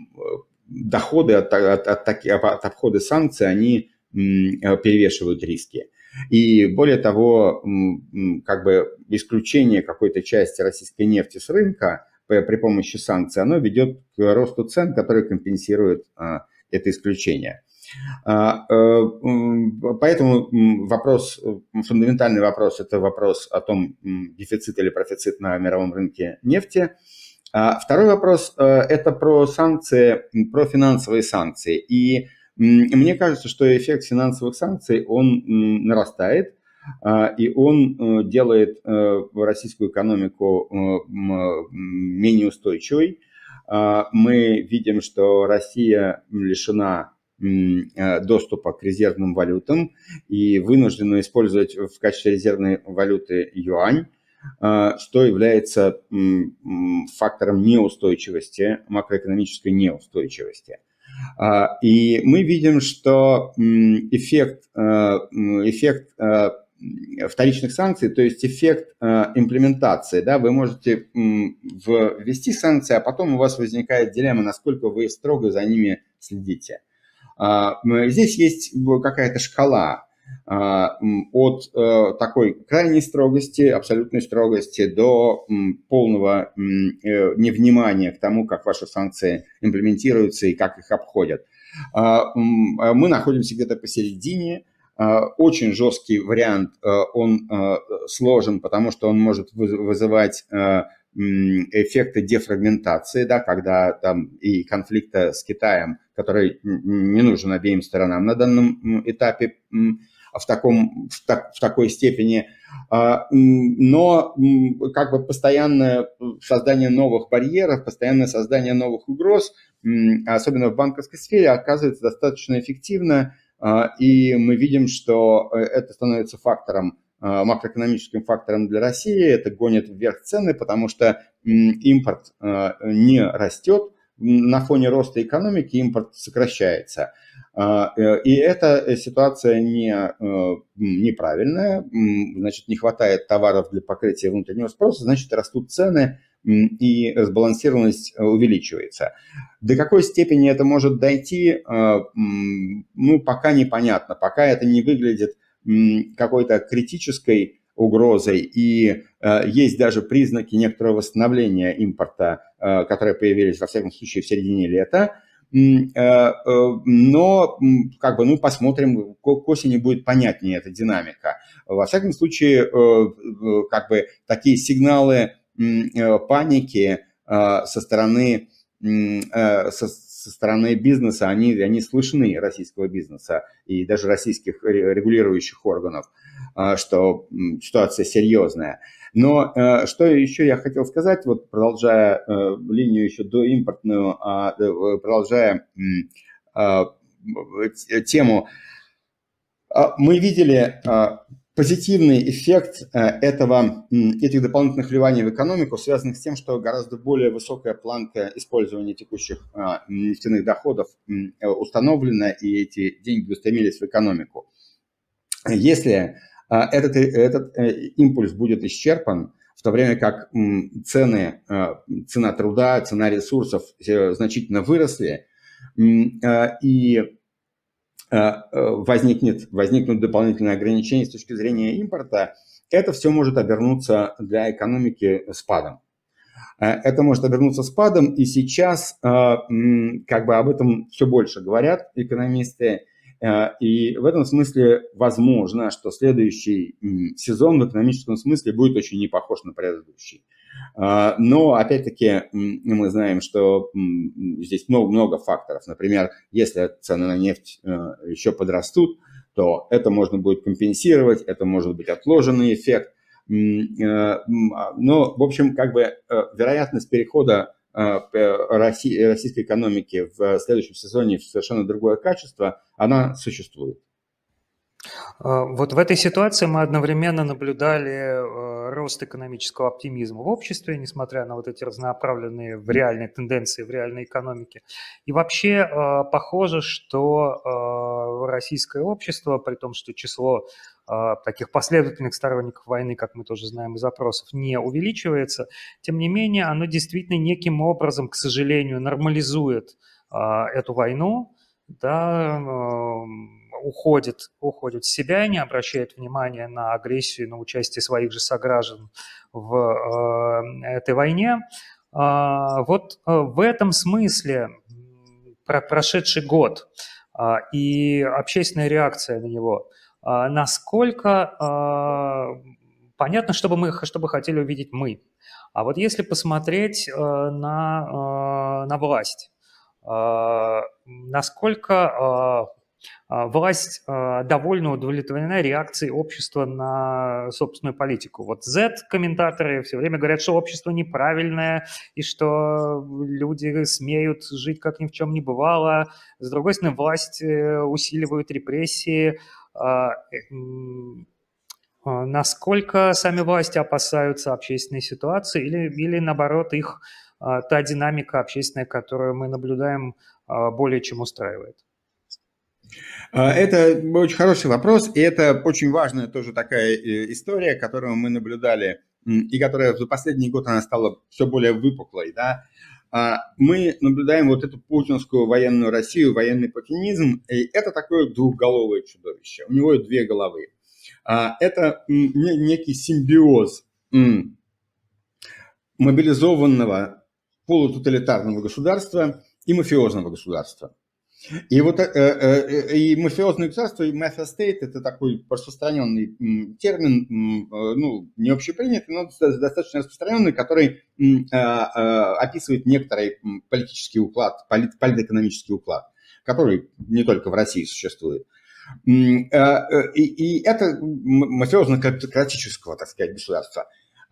доходы от, от, от, от обхода санкций, они перевешивают риски. И более того, как бы, исключение какой-то части российской нефти с рынка при помощи санкций, оно ведет к росту цен, которые компенсируют а, это исключение. А, а, поэтому вопрос, фундаментальный вопрос, это вопрос о том, дефицит или профицит на мировом рынке нефти. А второй вопрос, это про санкции, про финансовые санкции. И мне кажется, что эффект финансовых санкций, он нарастает. И он делает российскую экономику менее устойчивой. Мы видим, что Россия лишена доступа к резервным валютам и вынуждена использовать в качестве резервной валюты юань, что является фактором неустойчивости, макроэкономической неустойчивости. И мы видим, что эффект, эффект вторичных санкций, то есть эффект э, имплементации, да, вы можете м, ввести санкции, а потом у вас возникает дилемма, насколько вы строго за ними следите. А, здесь есть какая-то шкала а, от а, такой крайней строгости, абсолютной строгости до м, полного м, невнимания к тому, как ваши санкции имплементируются и как их обходят. А, мы находимся где-то посередине. Очень жесткий вариант, он сложен, потому что он может вызывать эффекты дефрагментации, да, когда там и конфликта с Китаем, который не нужен обеим сторонам на данном этапе в, таком, в, так, в такой степени, но как бы постоянное создание новых барьеров, постоянное создание новых угроз, особенно в банковской сфере, оказывается достаточно эффективно. И мы видим, что это становится фактором, макроэкономическим фактором для России. Это гонит вверх цены, потому что импорт не растет. На фоне роста экономики импорт сокращается. И эта ситуация не, неправильная. Значит, не хватает товаров для покрытия внутреннего спроса, значит, растут цены, и сбалансированность увеличивается. До какой степени это может дойти, ну, пока непонятно. Пока это не выглядит какой-то критической угрозой, и есть даже признаки некоторого восстановления импорта, которые появились, во всяком случае, в середине лета. Но, как бы, ну, посмотрим, к осени будет понятнее эта динамика. Во всяком случае, как бы, такие сигналы паники со стороны, со, со стороны бизнеса, они, они слышны, российского бизнеса и даже российских регулирующих органов, что ситуация серьезная. Но что еще я хотел сказать, вот продолжая линию еще доимпортную, продолжая тему, мы видели Позитивный эффект этого, этих дополнительных вливаний в экономику связан с тем, что гораздо более высокая планка использования текущих нефтяных доходов установлена, и эти деньги устремились в экономику. Если этот, этот импульс будет исчерпан, в то время как цены, цена труда, цена ресурсов значительно выросли, и возникнет, возникнут дополнительные ограничения с точки зрения импорта, это все может обернуться для экономики спадом. Это может обернуться спадом, и сейчас как бы об этом все больше говорят экономисты. И в этом смысле возможно, что следующий сезон в экономическом смысле будет очень не похож на предыдущий. Но, опять-таки, мы знаем, что здесь много, много факторов. Например, если цены на нефть еще подрастут, то это можно будет компенсировать, это может быть отложенный эффект. Но, в общем, как бы вероятность перехода российской экономики в следующем сезоне в совершенно другое качество, она существует. Вот в этой ситуации мы одновременно наблюдали рост экономического оптимизма в обществе, несмотря на вот эти разнонаправленные в реальные тенденции в реальной экономике. И вообще похоже, что российское общество, при том, что число таких последовательных сторонников войны, как мы тоже знаем из опросов, не увеличивается, тем не менее оно действительно неким образом, к сожалению, нормализует эту войну, да, уходит, уходит в себя, не обращает внимания на агрессию, на участие своих же сограждан в э, этой войне. Э, вот э, в этом смысле про прошедший год э, и общественная реакция на него, э, насколько э, понятно, что бы мы что бы хотели увидеть мы. А вот если посмотреть э, на, э, на власть, э, насколько... Э, власть э, довольно удовлетворена реакцией общества на собственную политику. Вот Z-комментаторы все время говорят, что общество неправильное и что люди смеют жить, как ни в чем не бывало. С другой стороны, власть усиливает репрессии. Э, э, насколько сами власти опасаются общественной ситуации или, или наоборот, их э, та динамика общественная, которую мы наблюдаем, э, более чем устраивает? Это очень хороший вопрос, и это очень важная тоже такая история, которую мы наблюдали, и которая за последний год она стала все более выпуклой. Да? Мы наблюдаем вот эту путинскую военную Россию, военный путинизм, и это такое двухголовое чудовище. У него две головы. Это некий симбиоз мобилизованного полутоталитарного государства и мафиозного государства. И вот э, э, и мафиозное государство, и mafia state – это такой распространенный термин, ну, не общепринятый, но достаточно распространенный, который э, э, описывает некоторый политический уклад, полит, политэкономический уклад, который не только в России существует. И, и это мафиозно-кратического, так сказать, государства.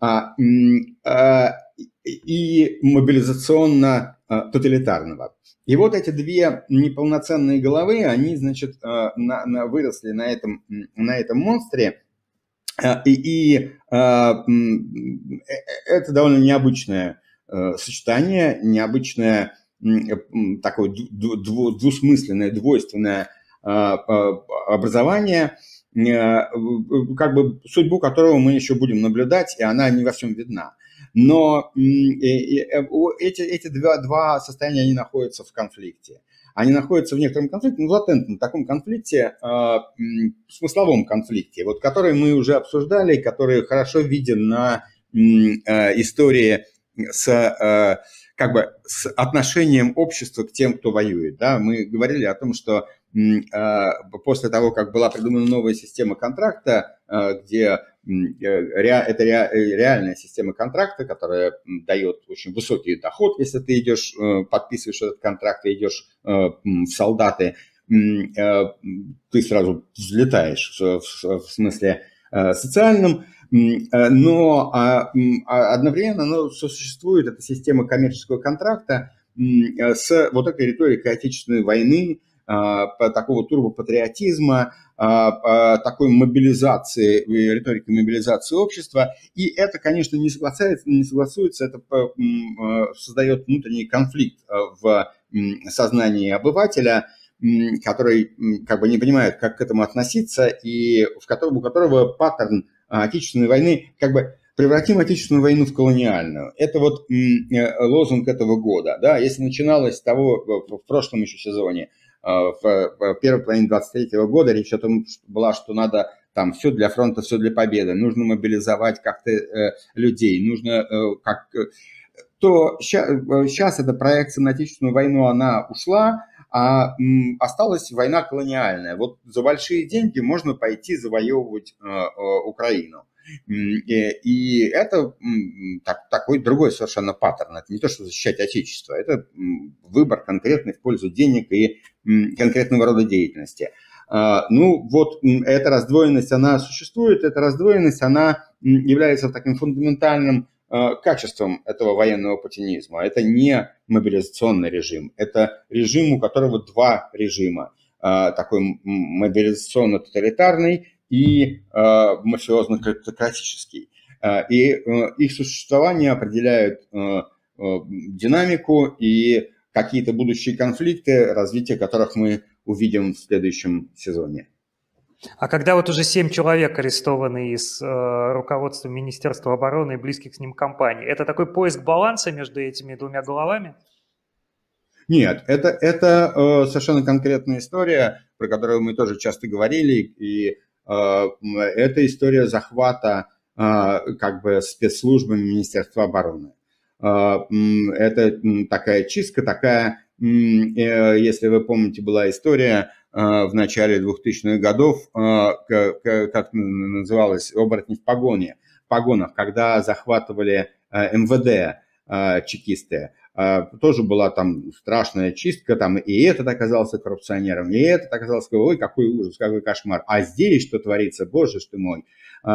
И мобилизационно-тоталитарного. И вот эти две неполноценные головы, они, значит, на, на, выросли на этом, на этом монстре. И, и это довольно необычное сочетание, необычное такое двусмысленное, двойственное образование, как бы судьбу которого мы еще будем наблюдать, и она не во всем видна. Но эти, эти два, два состояния, они находятся в конфликте. Они находятся в некотором конфликте, ну, латентном таком конфликте, э, смысловом конфликте, вот, который мы уже обсуждали, который хорошо виден на э, истории с, э, как бы, с отношением общества к тем, кто воюет. Да? Мы говорили о том, что э, после того, как была придумана новая система контракта, э, где это реальная система контракта, которая дает очень высокий доход, если ты идешь, подписываешь этот контракт и идешь в солдаты, ты сразу взлетаешь в смысле социальном, но одновременно ну, существует эта система коммерческого контракта с вот этой риторикой Отечественной войны, такого турбопатриотизма, такой мобилизации, риторики мобилизации общества. И это, конечно, не согласуется, не согласуется, это создает внутренний конфликт в сознании обывателя, который как бы не понимает, как к этому относиться, и в котором, у которого паттерн Отечественной войны, как бы превратим Отечественную войну в колониальную. Это вот лозунг этого года. Да? Если начиналось с того, в прошлом еще сезоне, в первой половине двадцать третьего года речь о том была, что надо там все для фронта, все для победы, нужно мобилизовать как-то людей, нужно как... то сейчас эта проекция на Отечественную войну, она ушла, а осталась война колониальная. Вот за большие деньги можно пойти завоевывать Украину. И это так, такой другой совершенно паттерн. Это не то, что защищать Отечество, это выбор конкретный в пользу денег и конкретного рода деятельности. Ну вот эта раздвоенность, она существует, эта раздвоенность, она является таким фундаментальным качеством этого военного путинизма. Это не мобилизационный режим, это режим, у которого два режима. Такой мобилизационно-тоталитарный и мафиозно-кратократический. И их существование определяют динамику и какие-то будущие конфликты, развитие которых мы увидим в следующем сезоне. А когда вот уже семь человек арестованы из э, руководства Министерства обороны и близких с ним компаний, это такой поиск баланса между этими двумя головами? Нет, это, это э, совершенно конкретная история, про которую мы тоже часто говорили, и э, это история захвата э, как бы спецслужбами Министерства обороны. Э, это такая чистка, такая, э, если вы помните, была история в начале двухтысячных годов, как называлось, оборотни в погоне, в погонах, когда захватывали эм вэ дэ чекисты. Тоже была там страшная чистка, там и этот оказался коррупционером, и этот оказался, ой, какой ужас, какой кошмар. А здесь что творится, боже ж ты мой.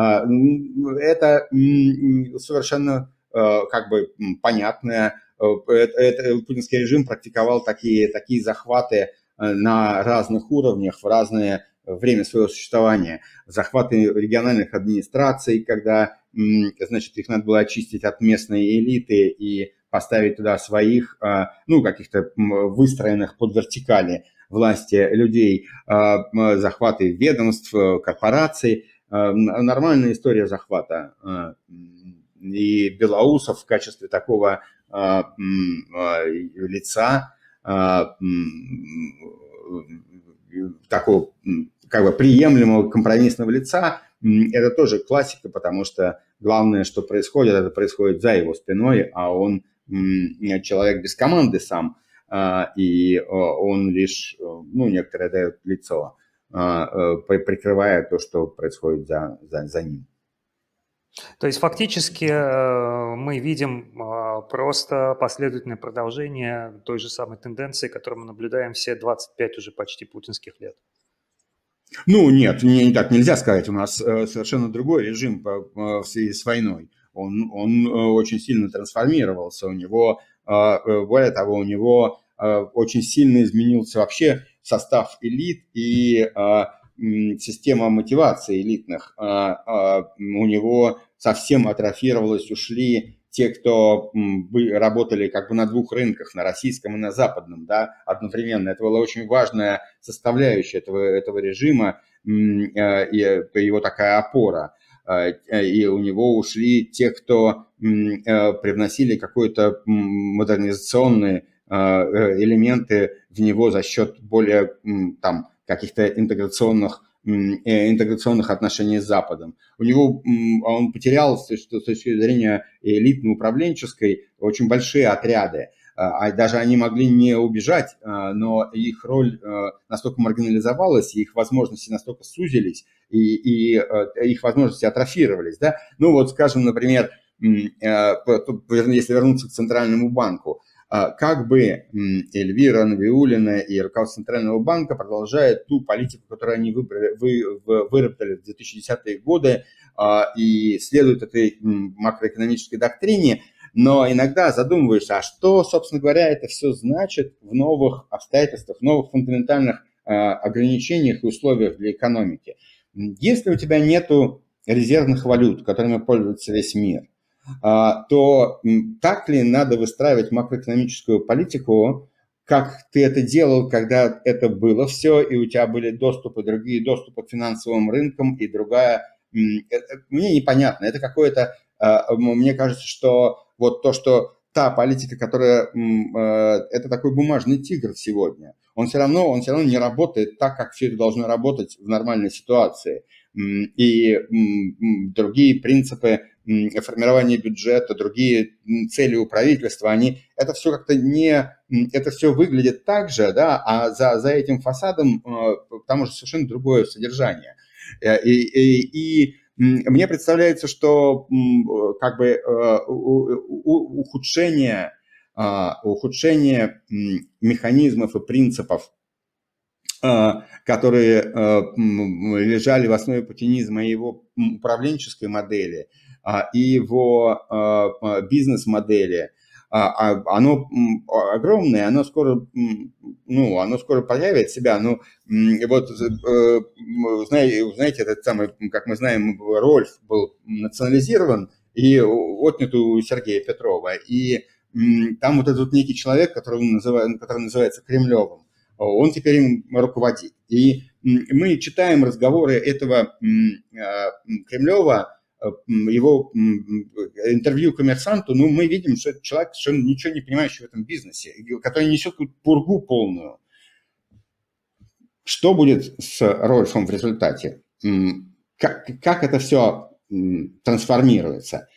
Это совершенно как бы понятное. Это, путинский режим практиковал такие, такие захваты на разных уровнях, в разное время своего существования. Захваты региональных администраций, когда, значит, их надо было очистить от местной элиты и поставить туда своих, ну, каких-то выстроенных под вертикали власти людей, захваты ведомств, корпораций. Нормальная история захвата. И Белоусов в качестве такого лица, такого как бы приемлемого компромиссного лица, это тоже классика, потому что главное, что происходит, это происходит за его спиной, а он человек без команды сам, и он лишь, ну, некоторое дает лицо, прикрывая то, что происходит за, за, за ним. То есть фактически мы видим просто последовательное продолжение той же самой тенденции, которую мы наблюдаем все двадцать пять уже почти путинских лет. Ну нет, не, не так нельзя сказать. У нас совершенно другой режим в связи с войной. Он, он очень сильно трансформировался. У него, более того, у него очень сильно изменился вообще состав элит и система мотивации элитных. У него совсем атрофировалось, ушли те, кто работали как бы на двух рынках, на российском и на западном, да, одновременно. Это была очень важная составляющая этого, этого режима и его такая опора. И у него ушли те, кто привносили какой-то модернизационные элементы в него за счет более там каких-то интеграционных, интеграционных отношений с Западом. У него, он потерял с точки зрения элитно-управленческой очень большие отряды. А даже они могли не убежать, но их роль настолько маргинализовалась, и их возможности настолько сузились, и, и их возможности атрофировались. Да? Ну вот, скажем, например, если вернуться к Центральному банку, как бы Эльвира Набиуллина и руководство Центрального банка продолжают ту политику, которую они выбрали, вы, выработали в две тысячи десятые годы, и следуют этой макроэкономической доктрине, Но иногда задумываешься, а что, собственно говоря, это все значит в новых обстоятельствах, в новых фундаментальных э, ограничениях и условиях для экономики. Если у тебя нету резервных валют, которыми пользуется весь мир, э, то так ли надо выстраивать макроэкономическую политику, как ты это делал, когда это было все, и у тебя были доступы, другие доступы к финансовым рынкам и другая... Мне непонятно, это какое-то... Мне кажется, что вот то, что та политика, которая... Это такой бумажный тигр сегодня. Он все равно, он все равно не работает так, как все это должно работать в нормальной ситуации. И другие принципы формирования бюджета, другие цели у правительства, они, это все как-то не, это все выглядит так же, да, а за, за этим фасадом там уже совершенно другое содержание. И, и, и мне представляется, что как бы ухудшение, ухудшение механизмов и принципов, которые лежали в основе путинизма и его управленческой модели, и его бизнес-модели, оно огромное, оно скоро, ну, оно скоро проявит себя. Ну, вот, знаете, этот самый, как мы знаем, Рольф был национализирован и отнят у Сергея Петрова. И там вот этот некий человек, который, называет, который называется Кремлевым, он теперь им руководит. И мы читаем разговоры этого Кремлева, его интервью «Коммерсанту», ну, мы видим, что это человек совершенно ничего не понимающий в этом бизнесе, который несет какую-то пургу полную. Что будет с Рольфом в результате? Как, как это все трансформируется?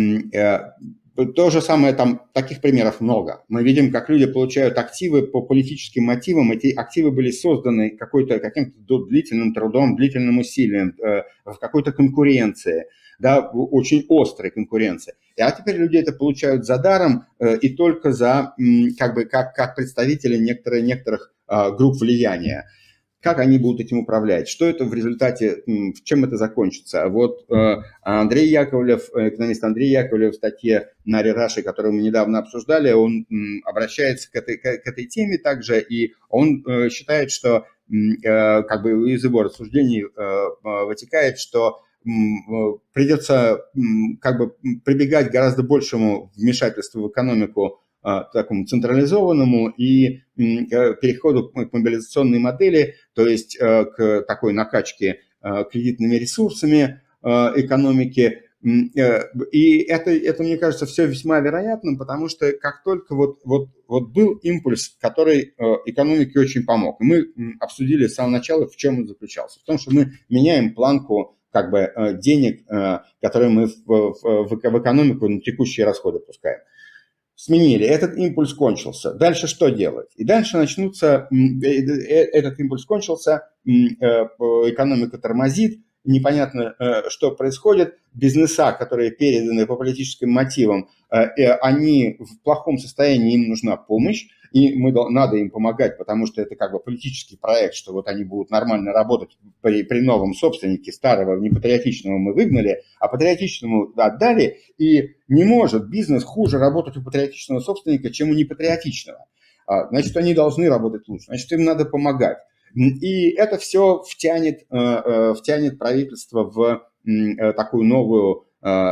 То же самое, там таких примеров много. Мы видим, как люди получают активы по политическим мотивам. Эти активы были созданы какой-то, каким-то длительным трудом, длительным усилием, э, в какой-то конкуренции, да, очень острой конкуренции. А теперь люди это получают за даром э, и только за, м, как бы, как, как представители некоторых, некоторых э, групп влияния. Как они будут этим управлять? Что это в результате, чем это закончится? Вот Андрей Яковлев, экономист Андрей Яковлев в статье на Рераше, которую мы недавно обсуждали, он обращается к этой, к этой теме также, и он считает, что как бы из его рассуждений вытекает, что придется как бы прибегать к гораздо большему вмешательству в экономику, такому централизованному и переходу к мобилизационной модели, то есть к такой накачке кредитными ресурсами экономики. И это, это, мне кажется, все весьма вероятным, потому что как только вот, вот, вот был импульс, который экономике очень помог, и мы обсудили с самого начала, в чем он заключался. В том, что мы меняем планку как бы денег, которые мы в, в, в экономику на текущие расходы пускаем. Сменили, этот импульс кончился. Дальше что делать? И дальше начнутся, этот импульс кончился, экономика тормозит, непонятно, что происходит. Бизнеса, которые переданы по политическим мотивам, они в плохом состоянии, им нужна помощь, и мы, надо им помогать, потому что это как бы политический проект, что вот они будут нормально работать при, при новом собственнике. Старого непатриотичного мы выгнали, а патриотичному отдали, и не может бизнес хуже работать у патриотичного собственника, чем у непатриотичного. Значит, они должны работать лучше, значит, им надо помогать. И это все втянет, втянет правительство в такую новую,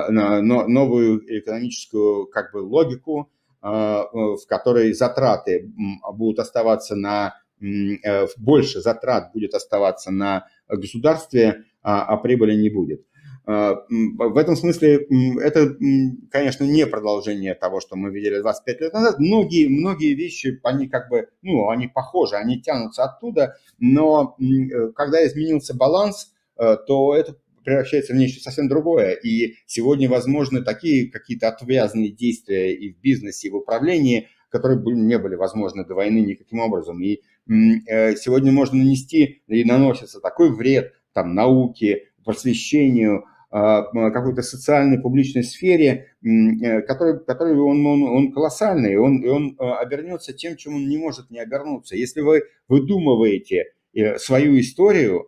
новую экономическую как бы логику, в которой затраты будут оставаться на, больше затрат будет оставаться на государстве, а прибыли не будет. В этом смысле это, конечно, не продолжение того, что мы видели двадцать пять лет назад. Многие, многие вещи, они как бы, ну, они похожи, они тянутся оттуда, но когда изменился баланс, то это превращается в нечто совсем другое. И сегодня возможны такие какие-то отвязные действия и в бизнесе, и в управлении, которые не были возможны до войны никаким образом. И сегодня можно нанести и наносится такой вред там, науке, просвещению, какой-то социальной, публичной сфере, который, который он, он, он колоссальный, он, и он обернется тем, чем он не может не обернуться. Если вы выдумываете свою историю,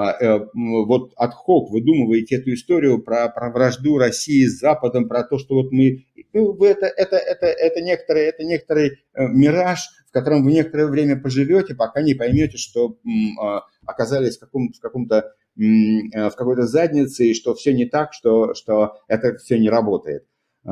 вот ad hoc выдумываете эту историю про, про вражду России с Западом, про то, что вот мы ну, это, это, это, это, некоторый, это некоторый мираж, в котором вы некоторое время поживете, пока не поймете, что оказались в, каком, в, каком-то, в какой-то заднице, и что все не так, что, что это все не работает.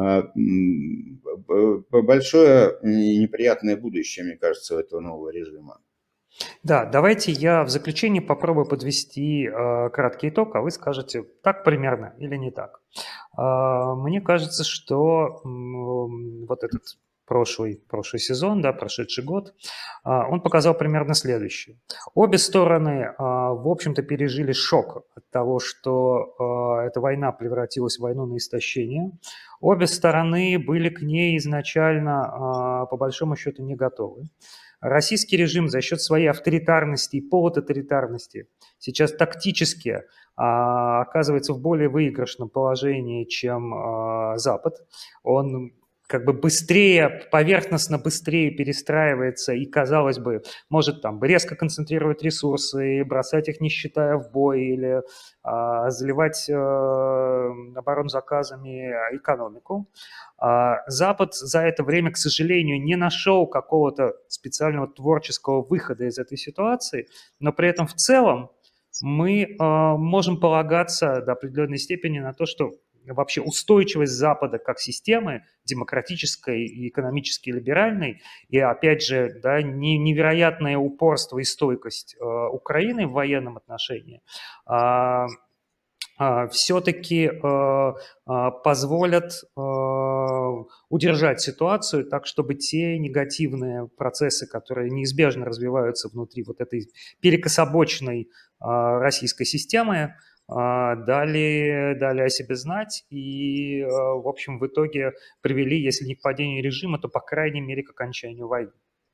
Большое и неприятное будущее, мне кажется, у этого нового режима. Да, давайте я в заключении попробую подвести э, краткий итог, а вы скажете, так примерно или не так. Э, мне кажется, что э, вот этот прошлый, прошлый сезон, да, прошедший год, э, он показал примерно следующее. Обе стороны, э, в общем-то, пережили шок от того, что э, эта война превратилась в войну на истощение. Обе стороны были к ней изначально, э, по большому счету, не готовы. Российский режим за счет своей авторитарности и полутоталитарности сейчас тактически а, оказывается в более выигрышном положении, чем а, Запад. Он как бы быстрее, поверхностно быстрее перестраивается и, казалось бы, может там резко концентрировать ресурсы, бросать их, не считая в бой, или а, заливать а, оборонзаказами экономику. Запад за это время, к сожалению, не нашел какого-то специального творческого выхода из этой ситуации, но при этом в целом мы э, можем полагаться до определенной степени на то, что вообще устойчивость Запада как системы демократической и экономически либеральной, и опять же, да, невероятное упорство и стойкость э, Украины в военном отношении э, все-таки э, э, позволят э, удержать ситуацию так, чтобы те негативные процессы, которые неизбежно развиваются внутри вот этой перекособоченной э, российской системы, э, дали, дали о себе знать и, э, в общем, в итоге привели, если не к падению режима, то, по крайней мере, к окончанию войны.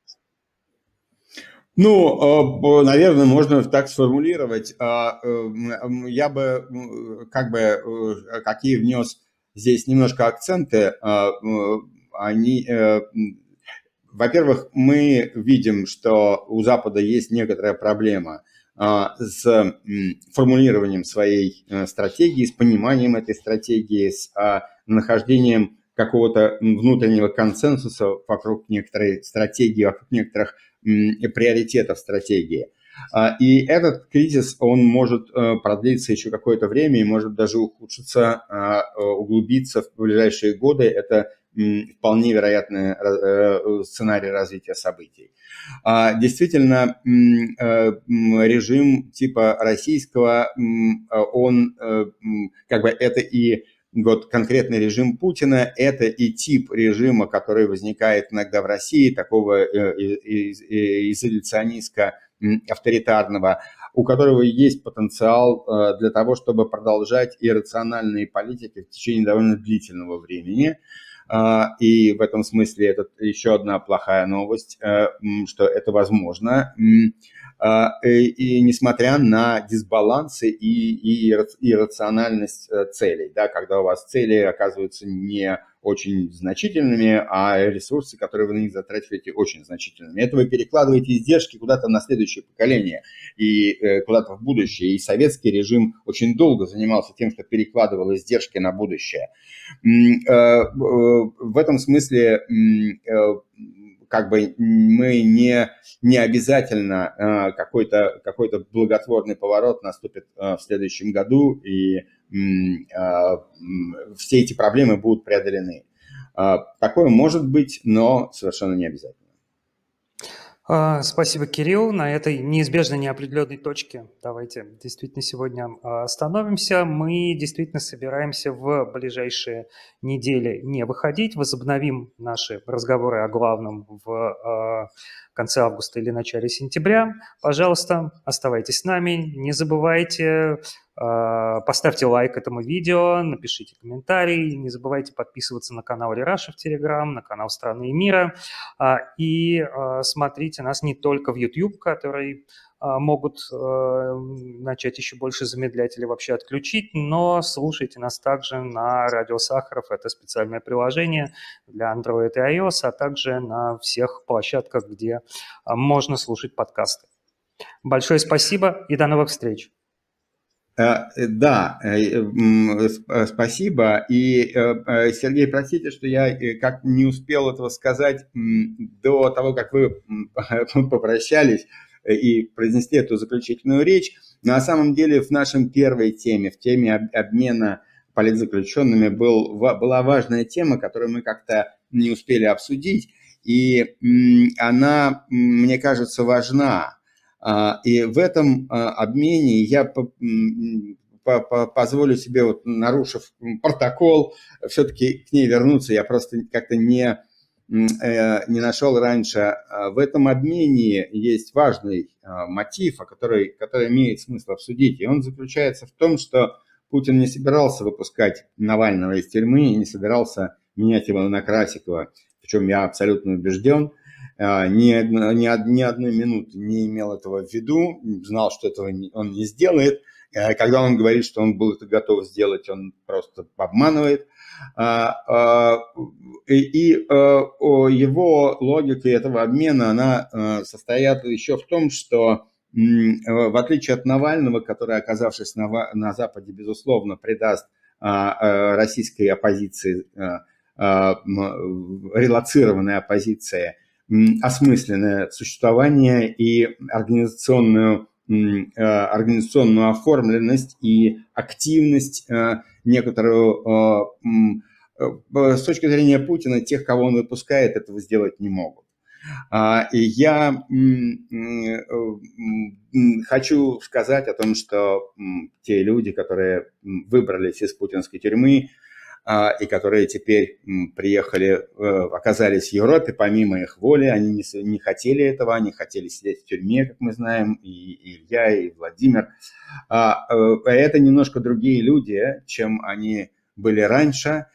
Ну, наверное, можно так сформулировать. Я бы, как бы, какие внес здесь немножко акценты. Они, во-первых, мы видим, что у Запада есть некоторая проблема с формулированием своей стратегии, с пониманием этой стратегии, с нахождением какого-то внутреннего консенсуса вокруг некоторой стратегии, вокруг некоторых приоритетов стратегии. И этот кризис, он может продлиться еще какое-то время и может даже ухудшиться, углубиться в ближайшие годы. Это вполне вероятный сценарий развития событий. Действительно, режим типа российского, он как бы это и вот конкретный режим Путина, это и тип режима, который возникает иногда в России, такого изоляционистско-авторитарного, у которого есть потенциал для того, чтобы продолжать иррациональные политики в течение довольно длительного времени. И в этом смысле это еще одна плохая новость, что это возможно. И, и несмотря на дисбалансы и, и иррациональность целей, да, когда у вас цели оказываются не очень значительными, а ресурсы, которые вы на них затратите, очень значительными. Это вы перекладываете издержки куда-то на следующее поколение и э, куда-то в будущее. И советский режим очень долго занимался тем, что перекладывал издержки на будущее. Э, э, в этом смысле э, как бы мы не, не обязательно э, какой-то, какой-то благотворный поворот наступит э, в следующем году, и э, все эти проблемы будут преодолены. Э, такое может быть, но совершенно не обязательно. Спасибо, Кирилл. На этой неизбежно неопределенной точке давайте действительно сегодня остановимся. Мы действительно собираемся в ближайшие недели не выходить. Возобновим наши разговоры о главном в конце августа или начале сентября. Пожалуйста, оставайтесь с нами. Не забывайте, поставьте лайк этому видео, напишите комментарий. Не забывайте подписываться на канал Рераши в Телеграм, на канал «Страны и мира». И смотрите нас не только в YouTube, который могут начать еще больше замедлять или вообще отключить, но слушайте нас также на Радио Сахаров. Это специальное приложение для Android и iOS, а также на всех площадках, где можно слушать подкасты. Большое спасибо и до новых встреч! Да, спасибо. И, Сергей, простите, что я как не успел этого сказать до того, как вы попрощались и произнесли эту заключительную речь. На самом деле в нашем первой теме, в теме обмена политзаключенными, был, была важная тема, которую мы как-то не успели обсудить. И она, мне кажется, важна. И в этом обмене я позволю себе, вот, нарушив протокол, все-таки к ней вернуться. Я просто как-то не, не нашел раньше. В этом обмене есть важный мотив, который, который имеет смысл обсудить. И он заключается в том, что Путин не собирался выпускать Навального из тюрьмы и не собирался менять его на Красикова, в чем я абсолютно убежден. Ни, ни, ни одной минуты не имел этого в виду, знал, что этого он не сделает. Когда он говорит, что он был это готов сделать, он просто обманывает. И его логика этого обмена, она состоит еще в том, что в отличие от Навального, который, оказавшись на, на Западе, безусловно, придаст российской оппозиции, релацированной оппозиции, осмысленное существование и организационную, организационную оформленность и активность некоторую. С точки зрения Путина, тех, кого он выпускает, этого сделать не могут. И я хочу сказать о том, что те люди, которые выбрались из путинской тюрьмы, и которые теперь приехали, оказались в Европе, помимо их воли, они не, не хотели этого, они хотели сидеть в тюрьме, как мы знаем, и, и Илья, и Владимир. Это немножко другие люди, чем они были раньше,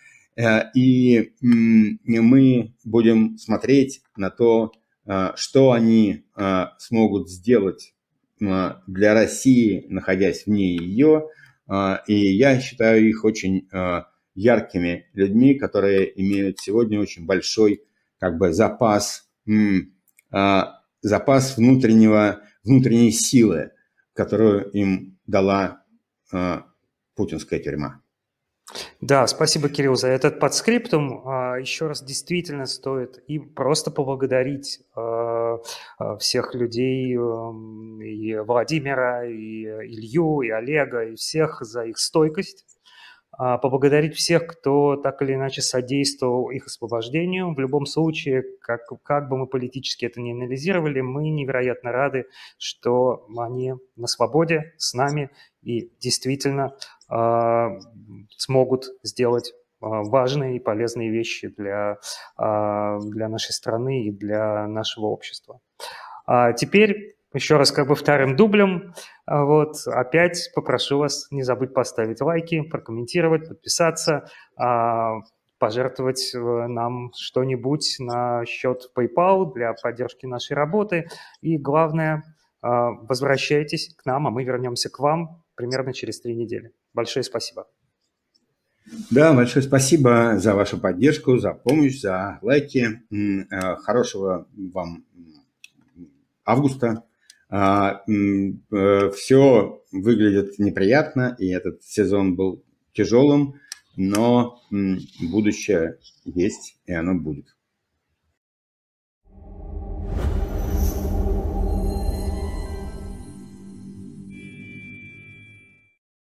и мы будем смотреть на то, что они смогут сделать для России, находясь вне ее, и я считаю их очень яркими людьми, которые имеют сегодня очень большой, как бы, запас, м, а, запас внутреннего, внутренней силы, которую им дала а, путинская тюрьма. Да, спасибо, Кирилл, за этот подскриптум. Еще раз, действительно стоит и просто поблагодарить всех людей, и Владимира, и Илью, и Олега, и всех за их стойкость. Поблагодарить всех, кто так или иначе содействовал их освобождению. В любом случае, как, как бы мы политически это ни анализировали, мы невероятно рады, что они на свободе с нами и действительно э, смогут сделать э, важные и полезные вещи для, э, для нашей страны и для нашего общества. А теперь... Еще раз как бы вторым дублем, вот, опять попрошу вас не забыть поставить лайки, прокомментировать, подписаться, пожертвовать нам что-нибудь на счет PayPal для поддержки нашей работы. И главное, возвращайтесь к нам, а мы вернемся к вам примерно через три недели. Большое спасибо. Да, большое спасибо за вашу поддержку, за помощь, за лайки. Хорошего вам августа. Все выглядит неприятно, и этот сезон был тяжелым, но будущее есть, и оно будет.